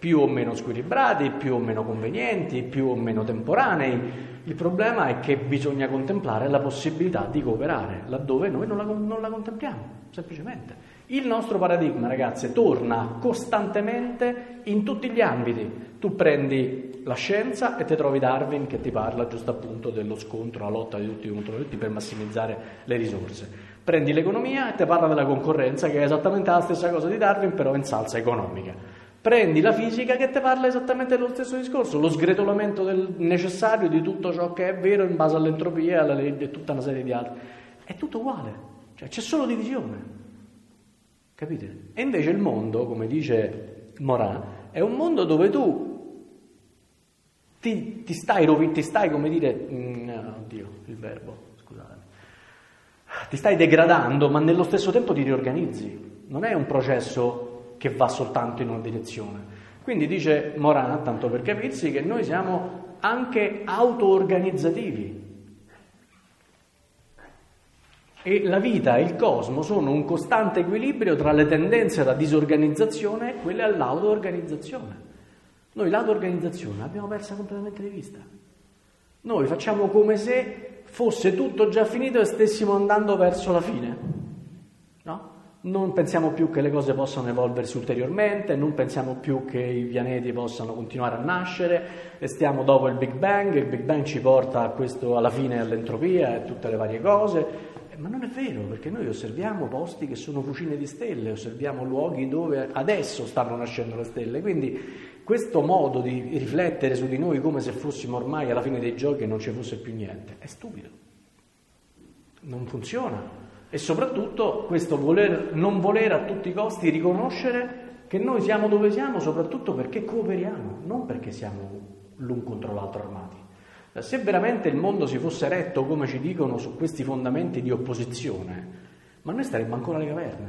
Speaker 1: più o meno squilibrati, più o meno convenienti, più o meno temporanei. Il problema è che bisogna contemplare la possibilità di cooperare, laddove noi non la, non la contempliamo, semplicemente. Il nostro paradigma, ragazze, torna costantemente in tutti gli ambiti. Tu prendi la scienza e ti trovi Darwin che ti parla giusto appunto dello scontro, la lotta di tutti contro tutti per massimizzare le risorse. Prendi l'economia e ti parla della concorrenza, che è esattamente la stessa cosa di Darwin, però in salsa economica. Prendi la fisica che ti parla esattamente dello stesso discorso, lo sgretolamento del necessario di tutto ciò che è vero in base all'entropia, alla legge e tutta una serie di altri. È tutto uguale, cioè c'è solo divisione, capite? E invece il mondo, come dice Morin, è un mondo dove tu ti, ti stai, ti stai, come dire, mh, oddio, il verbo, scusate, ti stai degradando, ma nello stesso tempo ti riorganizzi. Non è un processo che va soltanto in una direzione. Quindi dice Morin, tanto per capirsi, che noi siamo anche auto-organizzativi. E la vita e il cosmo sono un costante equilibrio tra le tendenze alla disorganizzazione e quelle all'auto-organizzazione. Noi l'auto-organizzazione l'abbiamo persa completamente di vista. Noi facciamo come se fosse tutto già finito e stessimo andando verso la fine, no? Non pensiamo più che le cose possano evolversi ulteriormente, non pensiamo più che i pianeti possano continuare a nascere, e stiamo dopo il Big Bang, il Big Bang ci porta a questo, alla fine all'entropia e tutte le varie cose, ma non è vero, perché noi osserviamo posti che sono cucine di stelle, osserviamo luoghi dove adesso stanno nascendo le stelle, quindi questo modo di riflettere su di noi come se fossimo ormai alla fine dei giochi e non ci fosse più niente, è stupido, non funziona. E soprattutto questo voler, non voler a tutti i costi riconoscere che noi siamo dove siamo soprattutto perché cooperiamo, non perché siamo l'un contro l'altro armati. Se veramente il mondo si fosse retto, come ci dicono, su questi fondamenti di opposizione, ma noi staremmo ancora alle caverne,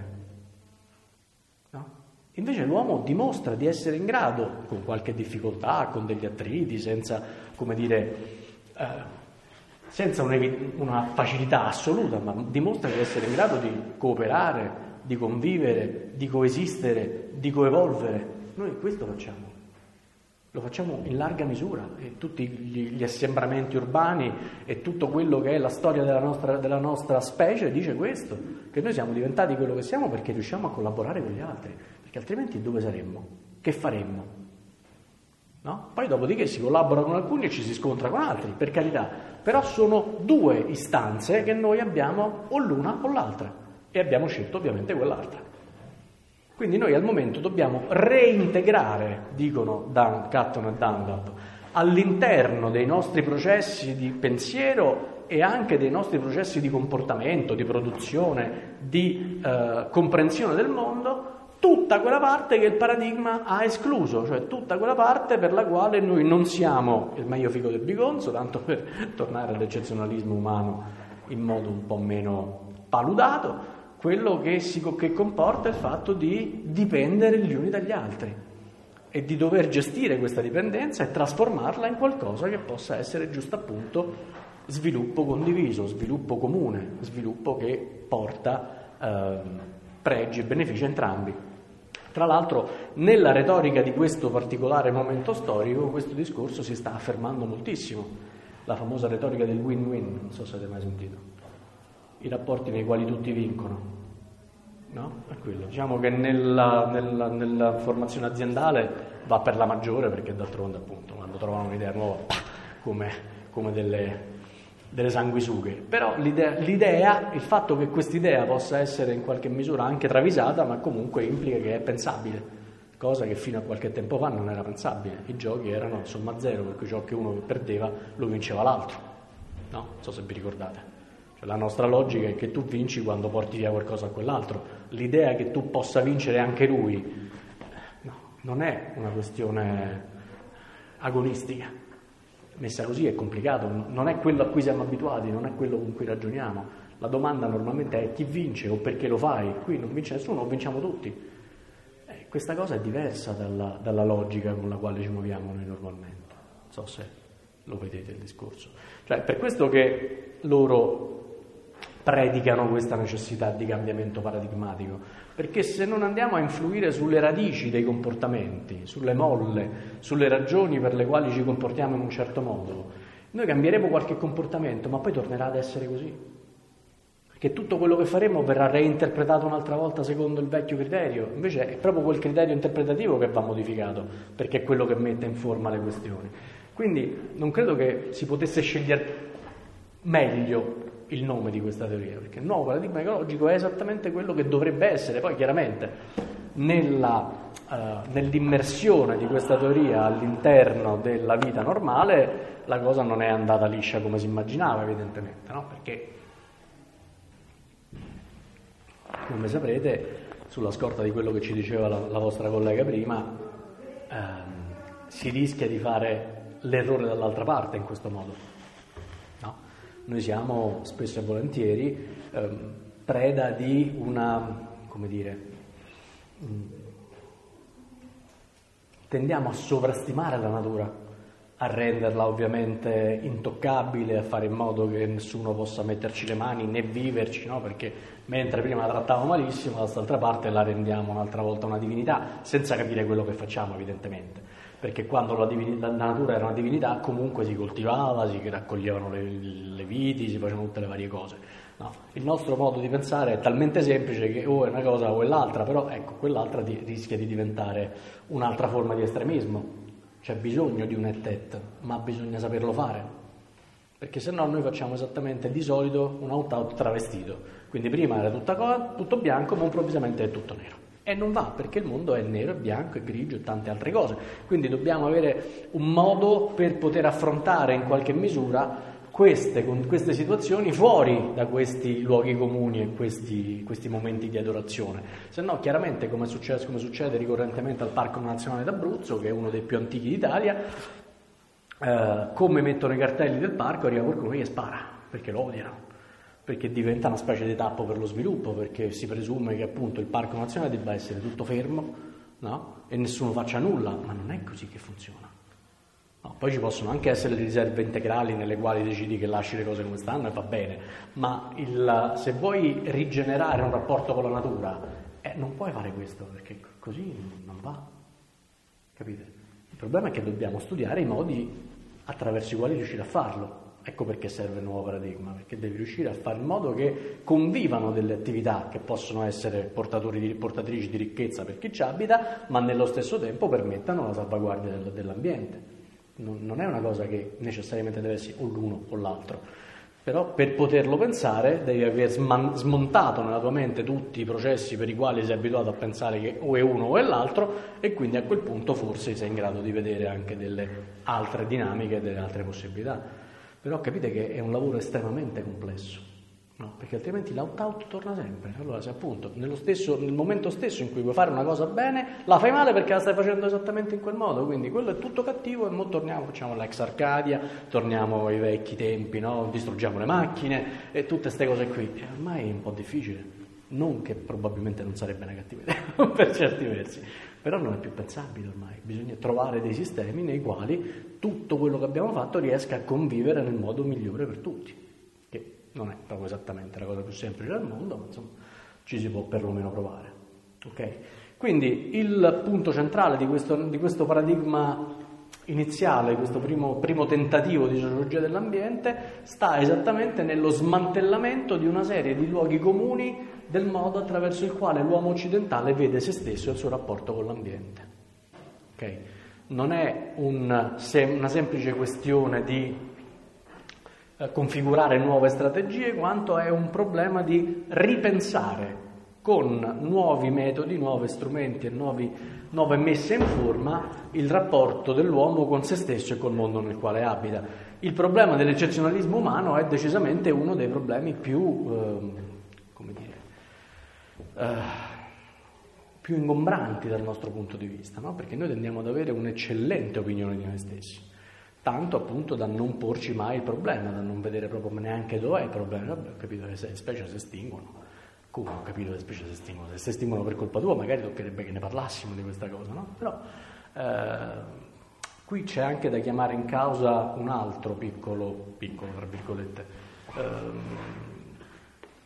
Speaker 1: no? Invece l'uomo dimostra di essere in grado, con qualche difficoltà, con degli attriti, senza, come dire... Eh, senza una facilità assoluta, ma dimostra di essere in grado di cooperare, di convivere, di coesistere, di coevolvere. Noi questo facciamo, lo facciamo in larga misura, e tutti gli, gli assembramenti urbani e tutto quello che è la storia della nostra, della nostra specie dice questo, che noi siamo diventati quello che siamo perché riusciamo a collaborare con gli altri, perché altrimenti dove saremmo? Che faremmo? No? Poi dopodiché si collabora con alcuni e ci si scontra con altri, per carità, però sono due istanze che noi abbiamo o l'una o l'altra, e abbiamo scelto ovviamente quell'altra. Quindi noi al momento dobbiamo reintegrare, dicono Dan, Catton e Dunlap, all'interno dei nostri processi di pensiero e anche dei nostri processi di comportamento, di produzione, di eh, comprensione del mondo, tutta quella parte che il paradigma ha escluso, cioè tutta quella parte per la quale noi non siamo il meglio figo del bigonzo, tanto per tornare all'eccezionalismo umano in modo un po' meno paludato, quello che, si, che comporta il fatto di dipendere gli uni dagli altri e di dover gestire questa dipendenza e trasformarla in qualcosa che possa essere giusto appunto sviluppo condiviso, sviluppo comune, sviluppo che porta eh, pregi e benefici a entrambi. Tra l'altro, nella retorica di questo particolare momento storico, questo discorso si sta affermando moltissimo. La famosa retorica del win-win, non so se avete mai sentito. I rapporti nei quali tutti vincono, no? È quello. Diciamo che nella, nella, nella formazione aziendale va per la maggiore, perché d'altronde appunto quando trovano un'idea nuova, pah, come, come delle... delle sanguisughe, però l'idea, l'idea, il fatto che quest'idea possa essere in qualche misura anche travisata, ma comunque implica che è pensabile, cosa che fino a qualche tempo fa non era pensabile. I giochi erano somma zero, per cui ciò che uno perdeva lo vinceva l'altro, no? Non so se vi ricordate. Cioè, la nostra logica è che tu vinci quando porti via qualcosa a quell'altro. L'idea che tu possa vincere anche lui, no, non è una questione agonistica. Messa così è complicato, non è quello a cui siamo abituati, non è quello con cui ragioniamo. La domanda normalmente è chi vince o perché lo fai. Qui non vince nessuno, o vinciamo tutti. Eh, questa cosa è diversa dalla, dalla logica con la quale ci muoviamo noi normalmente. Non so se lo vedete il discorso. Cioè, per questo che loro predicano questa necessità di cambiamento paradigmatico, perché se non andiamo a influire sulle radici dei comportamenti, sulle molle, sulle ragioni per le quali ci comportiamo in un certo modo, noi cambieremo qualche comportamento, ma poi tornerà ad essere così. Perché tutto quello che faremo verrà reinterpretato un'altra volta secondo il vecchio criterio, invece è proprio quel criterio interpretativo che va modificato, perché è quello che mette in forma le questioni. Quindi non credo che si potesse scegliere meglio il nome di questa teoria, perché il nuovo paradigma ecologico è esattamente quello che dovrebbe essere. Poi chiaramente nella, uh, nell'immersione di questa teoria all'interno della vita normale la cosa non è andata liscia come si immaginava, evidentemente, no? Perché, come saprete, sulla scorta di quello che ci diceva la, la vostra collega prima, ehm, si rischia di fare l'errore dall'altra parte in questo modo. No? Noi siamo spesso e volentieri ehm, preda di una, come dire, mh, tendiamo a sovrastimare la natura, a renderla ovviamente intoccabile, a fare in modo che nessuno possa metterci le mani né viverci, no? Perché mentre prima la trattavamo malissimo, dall'altra parte la rendiamo un'altra volta una divinità, senza capire quello che facciamo evidentemente, perché quando la, divinità, la natura era una divinità comunque si coltivava, si raccoglievano le, le viti, si facevano tutte le varie cose. No? Il nostro modo di pensare è talmente semplice che o è una cosa o è l'altra, però ecco, quell'altra di, rischia di diventare un'altra forma di estremismo. C'è bisogno di un et-et, ma bisogna saperlo fare, perché se no noi facciamo esattamente di solito un opt-out travestito, quindi prima era tutta cosa, tutto bianco, ma improvvisamente è tutto nero, e non va, perché il mondo è nero, è bianco, è grigio e tante altre cose, quindi dobbiamo avere un modo per poter affrontare in qualche misura queste, con queste situazioni fuori da questi luoghi comuni e questi, questi momenti di adorazione. Se no, chiaramente, come succede, come succede ricorrentemente al Parco Nazionale d'Abruzzo, che è uno dei più antichi d'Italia, eh, come mettono i cartelli del parco, arriva qualcuno che spara, perché lo odiano, perché diventa una specie di tappo per lo sviluppo, perché si presume che appunto il Parco Nazionale debba essere tutto fermo, no? E nessuno faccia nulla, ma non è così che funziona. No, poi ci possono anche essere le riserve integrali nelle quali decidi che lasci le cose come stanno e va bene, ma il, se vuoi rigenerare un rapporto con la natura, eh, non puoi fare questo, perché così non va, capite? Il problema è che dobbiamo studiare i modi attraverso i quali riuscire a farlo. Ecco perché serve il nuovo paradigma, perché devi riuscire a fare in modo che convivano delle attività che possono essere portatori di, portatrici di ricchezza per chi ci abita, ma nello stesso tempo permettano la salvaguardia del, dell'ambiente. Non è una cosa che necessariamente deve essere o l'uno o l'altro, però per poterlo pensare devi aver smontato nella tua mente tutti i processi per i quali sei abituato a pensare che o è uno o è l'altro, e quindi a quel punto forse sei in grado di vedere anche delle altre dinamiche, delle altre possibilità. Però capite che è un lavoro estremamente complesso, no? Perché altrimenti l'out-out torna sempre. Allora, se appunto nello stesso, nel momento stesso in cui vuoi fare una cosa bene, la fai male perché la stai facendo esattamente in quel modo, quindi quello è tutto cattivo, e mo torniamo, facciamo l'ex Arcadia, torniamo ai vecchi tempi, no? Distruggiamo le macchine e tutte queste cose qui. E ormai è un po' difficile, non che probabilmente non sarebbe una cattiva idea per certi versi, però non è più pensabile ormai. Bisogna trovare dei sistemi nei quali tutto quello che abbiamo fatto riesca a convivere nel modo migliore per tutti, che non è proprio esattamente la cosa più semplice del mondo, ma insomma ci si può perlomeno provare. Okay? Quindi il punto centrale di questo, di questo paradigma iniziale, questo primo, primo tentativo di sociologia dell'ambiente, sta esattamente nello smantellamento di una serie di luoghi comuni del modo attraverso il quale l'uomo occidentale vede se stesso e il suo rapporto con l'ambiente. Okay? Non è un, se, una semplice questione di eh, configurare nuove strategie, quanto è un problema di ripensare con nuovi metodi, nuovi strumenti e nuovi, nuove messe in forma il rapporto dell'uomo con se stesso e col mondo nel quale abita. Il problema dell'eccezionalismo umano è decisamente uno dei problemi più, eh, come dire, eh, più ingombranti dal nostro punto di vista, no? Perché noi tendiamo ad avere un'eccellente opinione di noi stessi, tanto appunto da non porci mai il problema, da non vedere proprio neanche dov'è il problema. Vabbè, ho capito che le specie si estinguono. Come ho capito che le specie si estinguono? Se si estinguono per colpa tua, magari toccherebbe che ne parlassimo di questa cosa, no? Però eh, qui c'è anche da chiamare in causa un altro piccolo, piccolo tra virgolette, eh,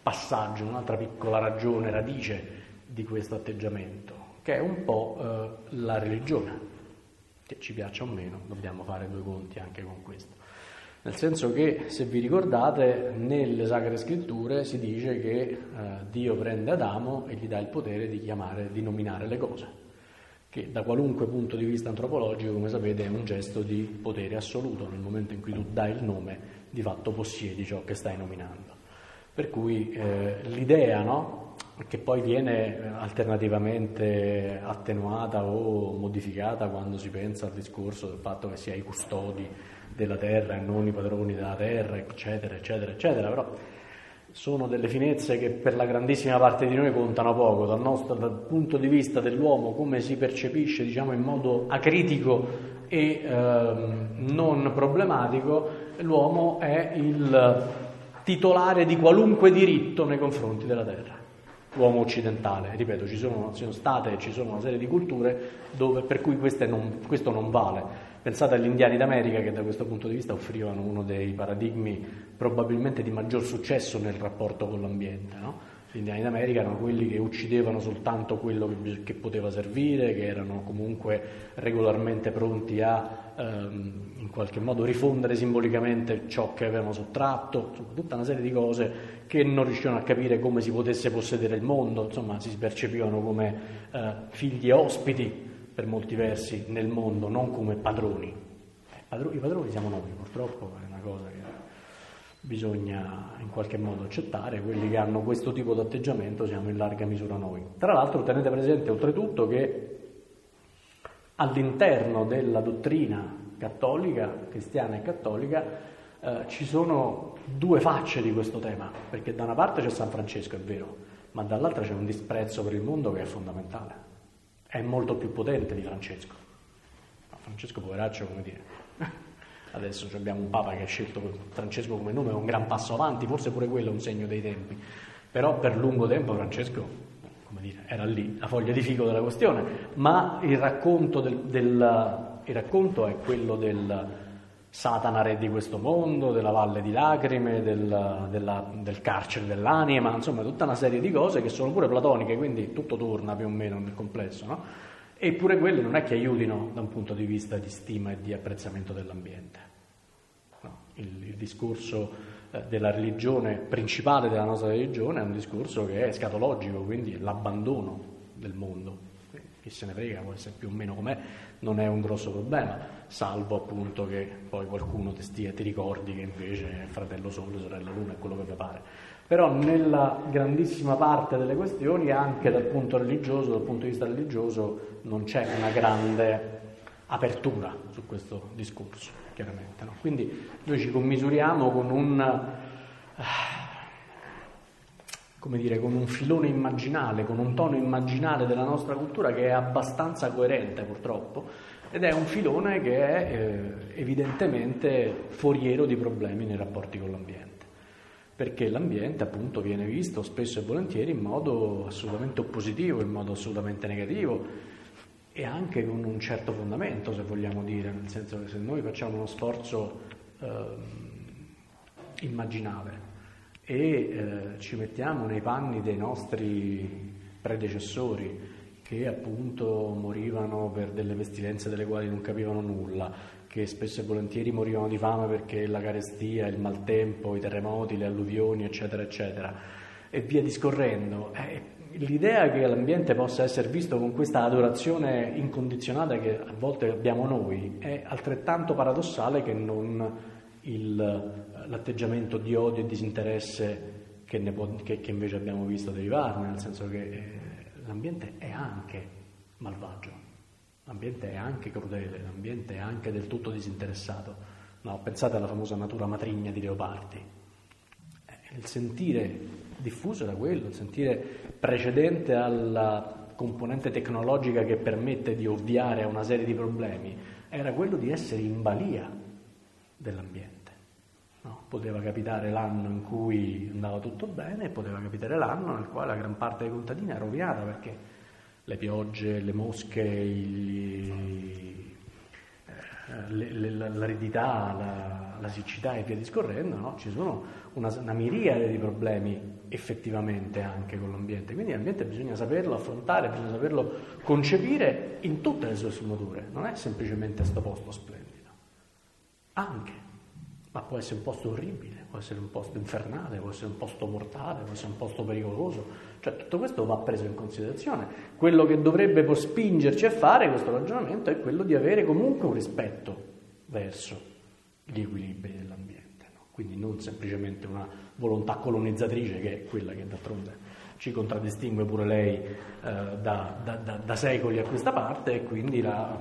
Speaker 1: passaggio, un'altra piccola ragione, radice di questo atteggiamento, che è un po' eh, la religione, che ci piaccia o meno, dobbiamo fare due conti anche con questo. Nel senso che, se vi ricordate, nelle Sacre Scritture si dice che eh, Dio prende Adamo e gli dà il potere di chiamare, di nominare le cose, che da qualunque punto di vista antropologico, come sapete, è un gesto di potere assoluto. Nel momento in cui tu dai il nome, di fatto possiedi ciò che stai nominando. Per cui eh, l'idea, no? Che poi viene alternativamente attenuata o modificata quando si pensa al discorso del fatto che si è i custodi della terra e non i padroni della terra, eccetera, eccetera, eccetera, però sono delle finezze che per la grandissima parte di noi contano poco. Dal nostro dal punto di vista dell'uomo, come si percepisce, diciamo, in modo acritico e ehm, non problematico, l'uomo è il titolare di qualunque diritto nei confronti della terra. L'uomo occidentale, ripeto, ci sono, ci sono state e ci sono una serie di culture dove, per cui queste non, questo non vale. Pensate agli indiani d'America, che da questo punto di vista offrivano uno dei paradigmi probabilmente di maggior successo nel rapporto con l'ambiente, no? Gli indiani d'America erano quelli che uccidevano soltanto quello che, che poteva servire, che erano comunque regolarmente pronti a ehm, in qualche modo rifondere simbolicamente ciò che avevano sottratto, insomma, tutta una serie di cose che non riuscivano a capire come si potesse possedere il mondo, insomma si percepivano come eh, figli ospiti per molti versi nel mondo, non come padroni. I padroni siamo noi, purtroppo, è una cosa che bisogna in qualche modo accettare. Quelli che hanno questo tipo di atteggiamento siamo in larga misura noi. Tra l'altro tenete presente oltretutto che all'interno della dottrina cattolica, cristiana e cattolica, eh, ci sono due facce di questo tema, perché da una parte c'è San Francesco, è vero, ma dall'altra c'è un disprezzo per il mondo che è fondamentale. È molto più potente di Francesco. Ma Francesco, poveraccio, come dire, adesso abbiamo un Papa che ha scelto Francesco come nome, è un gran passo avanti, forse pure quello è un segno dei tempi, però per lungo tempo Francesco, come dire, era lì, la foglia di fico della questione, ma il racconto, del, del, il racconto è quello del Satana re di questo mondo, della valle di lacrime, del, della, del carcere dell'anima, insomma tutta una serie di cose che sono pure platoniche, quindi tutto torna più o meno nel complesso, no? Eppure quelle non è che aiutino da un punto di vista di stima e di apprezzamento dell'ambiente. No, il, il discorso eh, della religione principale della nostra religione è un discorso che è escatologico, quindi l'abbandono del mondo. Chi se ne frega, può essere più o meno com'è, non è un grosso problema, salvo appunto che poi qualcuno ti, stia, ti ricordi che invece è fratello sole, sorella luna, è quello che vi pare. Però nella grandissima parte delle questioni, anche dal punto religioso, dal punto di vista religioso, non c'è una grande apertura su questo discorso, chiaramente, no? Quindi noi ci commisuriamo con un, come dire, con un filone immaginale, con un tono immaginale della nostra cultura che è abbastanza coerente, purtroppo, ed è un filone che è eh, evidentemente foriero di problemi nei rapporti con l'ambiente. Perché l'ambiente appunto viene visto spesso e volentieri in modo assolutamente oppositivo, in modo assolutamente negativo e anche con un certo fondamento, se vogliamo dire, nel senso che se noi facciamo uno sforzo eh, immaginale e eh, ci mettiamo nei panni dei nostri predecessori che appunto morivano per delle pestilenze delle quali non capivano nulla, che spesso e volentieri morivano di fame perché la carestia, il maltempo, i terremoti, le alluvioni, eccetera, eccetera, e via discorrendo. Eh, l'idea che l'ambiente possa essere visto con questa adorazione incondizionata che a volte abbiamo noi è altrettanto paradossale che non il, l'atteggiamento di odio e disinteresse che, ne può, che, che invece abbiamo visto derivarne, nel senso che eh, l'ambiente è anche malvagio. L'ambiente è anche crudele, l'ambiente è anche del tutto disinteressato. No, pensate alla famosa natura matrigna di Leopardi. Il sentire diffuso era quello, il sentire precedente alla componente tecnologica che permette di ovviare a una serie di problemi, era quello di essere in balia dell'ambiente. No, poteva capitare l'anno in cui andava tutto bene e poteva capitare l'anno nel quale la gran parte dei contadini era rovinata perché le piogge, le mosche, i, le, le, l'aridità, la, la siccità e via discorrendo, no? Ci sono una, una miriade di problemi effettivamente anche con l'ambiente, quindi l'ambiente bisogna saperlo affrontare, bisogna saperlo concepire in tutte le sue sfumature, non è semplicemente sto posto splendido, anche, ma può essere un posto orribile, può essere un posto infernale, può essere un posto mortale, può essere un posto pericoloso, cioè tutto questo va preso in considerazione. Quello che dovrebbe poi spingerci a fare questo ragionamento è quello di avere comunque un rispetto verso gli equilibri dell'ambiente, no? Quindi non semplicemente una volontà colonizzatrice, che è quella che d'altronde ci contraddistingue pure lei eh, da, da, da, da secoli a questa parte, e quindi la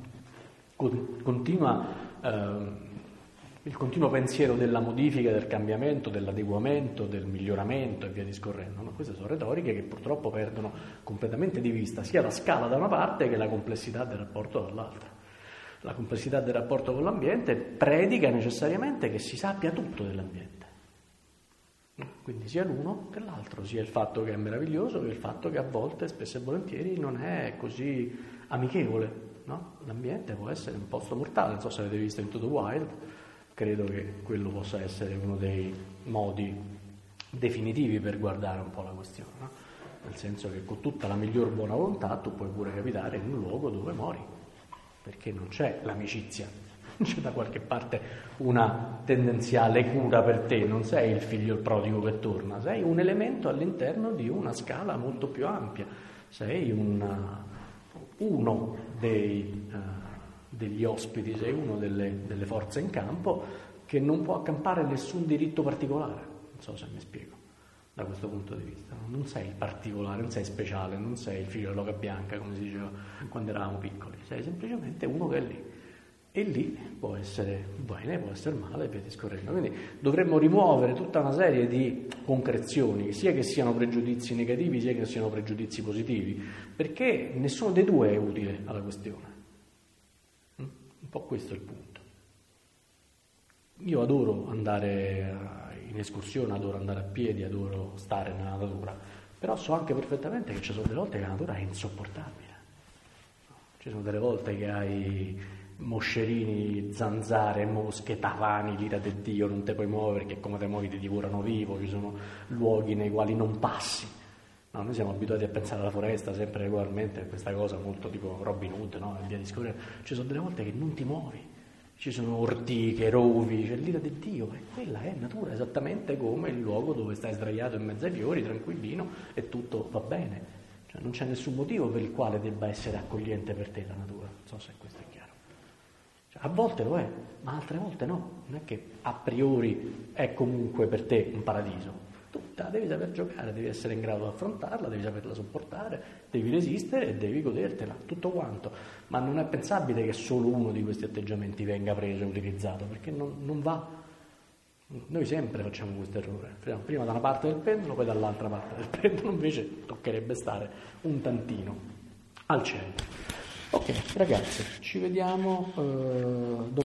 Speaker 1: con, continua eh, il continuo pensiero della modifica, del cambiamento, dell'adeguamento, del miglioramento e via discorrendo, no? Queste sono retoriche che purtroppo perdono completamente di vista sia la scala da una parte che la complessità del rapporto dall'altra. La complessità del rapporto con l'ambiente predica necessariamente che si sappia tutto dell'ambiente, quindi sia l'uno che l'altro, sia il fatto che è meraviglioso che il fatto che a volte, spesso e volentieri, non è così amichevole, no? L'ambiente può essere un posto mortale, non so se avete visto Into the Wild. Credo che quello possa essere uno dei modi definitivi per guardare un po' la questione, no? Nel senso che con tutta la miglior buona volontà tu puoi pure capitare in un luogo dove muori, perché non c'è l'amicizia, non c'è da qualche parte una tendenziale cura per te, non sei il figlio prodigo che torna, sei un elemento all'interno di una scala molto più ampia, sei una, uno dei... Uh, degli ospiti, sei uno delle, delle forze in campo che non può accampare nessun diritto particolare, non so se mi spiego da questo punto di vista, non sei particolare, non sei speciale, non sei il figlio dell'oca bianca come si diceva quando eravamo piccoli, sei semplicemente uno che è lì, e lì può essere bene, può essere male e via discorrendo. Quindi dovremmo rimuovere tutta una serie di concrezioni, sia che siano pregiudizi negativi sia che siano pregiudizi positivi, perché nessuno dei due è utile alla questione. Un po' questo è il punto. Io adoro andare in escursione, adoro andare a piedi, adoro stare nella natura, però so anche perfettamente che ci sono delle volte che la natura è insopportabile. Ci sono delle volte che hai moscerini, zanzare, mosche, tavani, l'ira di Dio, non te puoi muovere perché come te muovi ti divorano vivo, ci sono luoghi nei quali non passi. No, noi siamo abituati a pensare alla foresta sempre regolarmente, questa cosa molto tipo Robin Hood, no? E via discorrendo. Ci sono delle volte che non ti muovi, ci sono ortiche, rovi, c'è l'ira di Dio, e quella è natura, esattamente come il luogo dove stai sdraiato in mezzo ai fiori, tranquillino, e tutto va bene. Cioè, non c'è nessun motivo per il quale debba essere accogliente per te la natura, non so se questo è chiaro. Cioè, a volte lo è, ma altre volte no, non è che a priori è comunque per te un paradiso. Tu la devi saper giocare, devi essere in grado di affrontarla, devi saperla sopportare, devi resistere e devi godertela, tutto quanto. Ma non è pensabile che solo uno di questi atteggiamenti venga preso e utilizzato, perché non, non va. Noi sempre facciamo questo errore, prima da una parte del pendolo, poi dall'altra parte del pendolo, invece toccherebbe stare un tantino al centro. Ok, ragazzi, ci vediamo eh, dopo.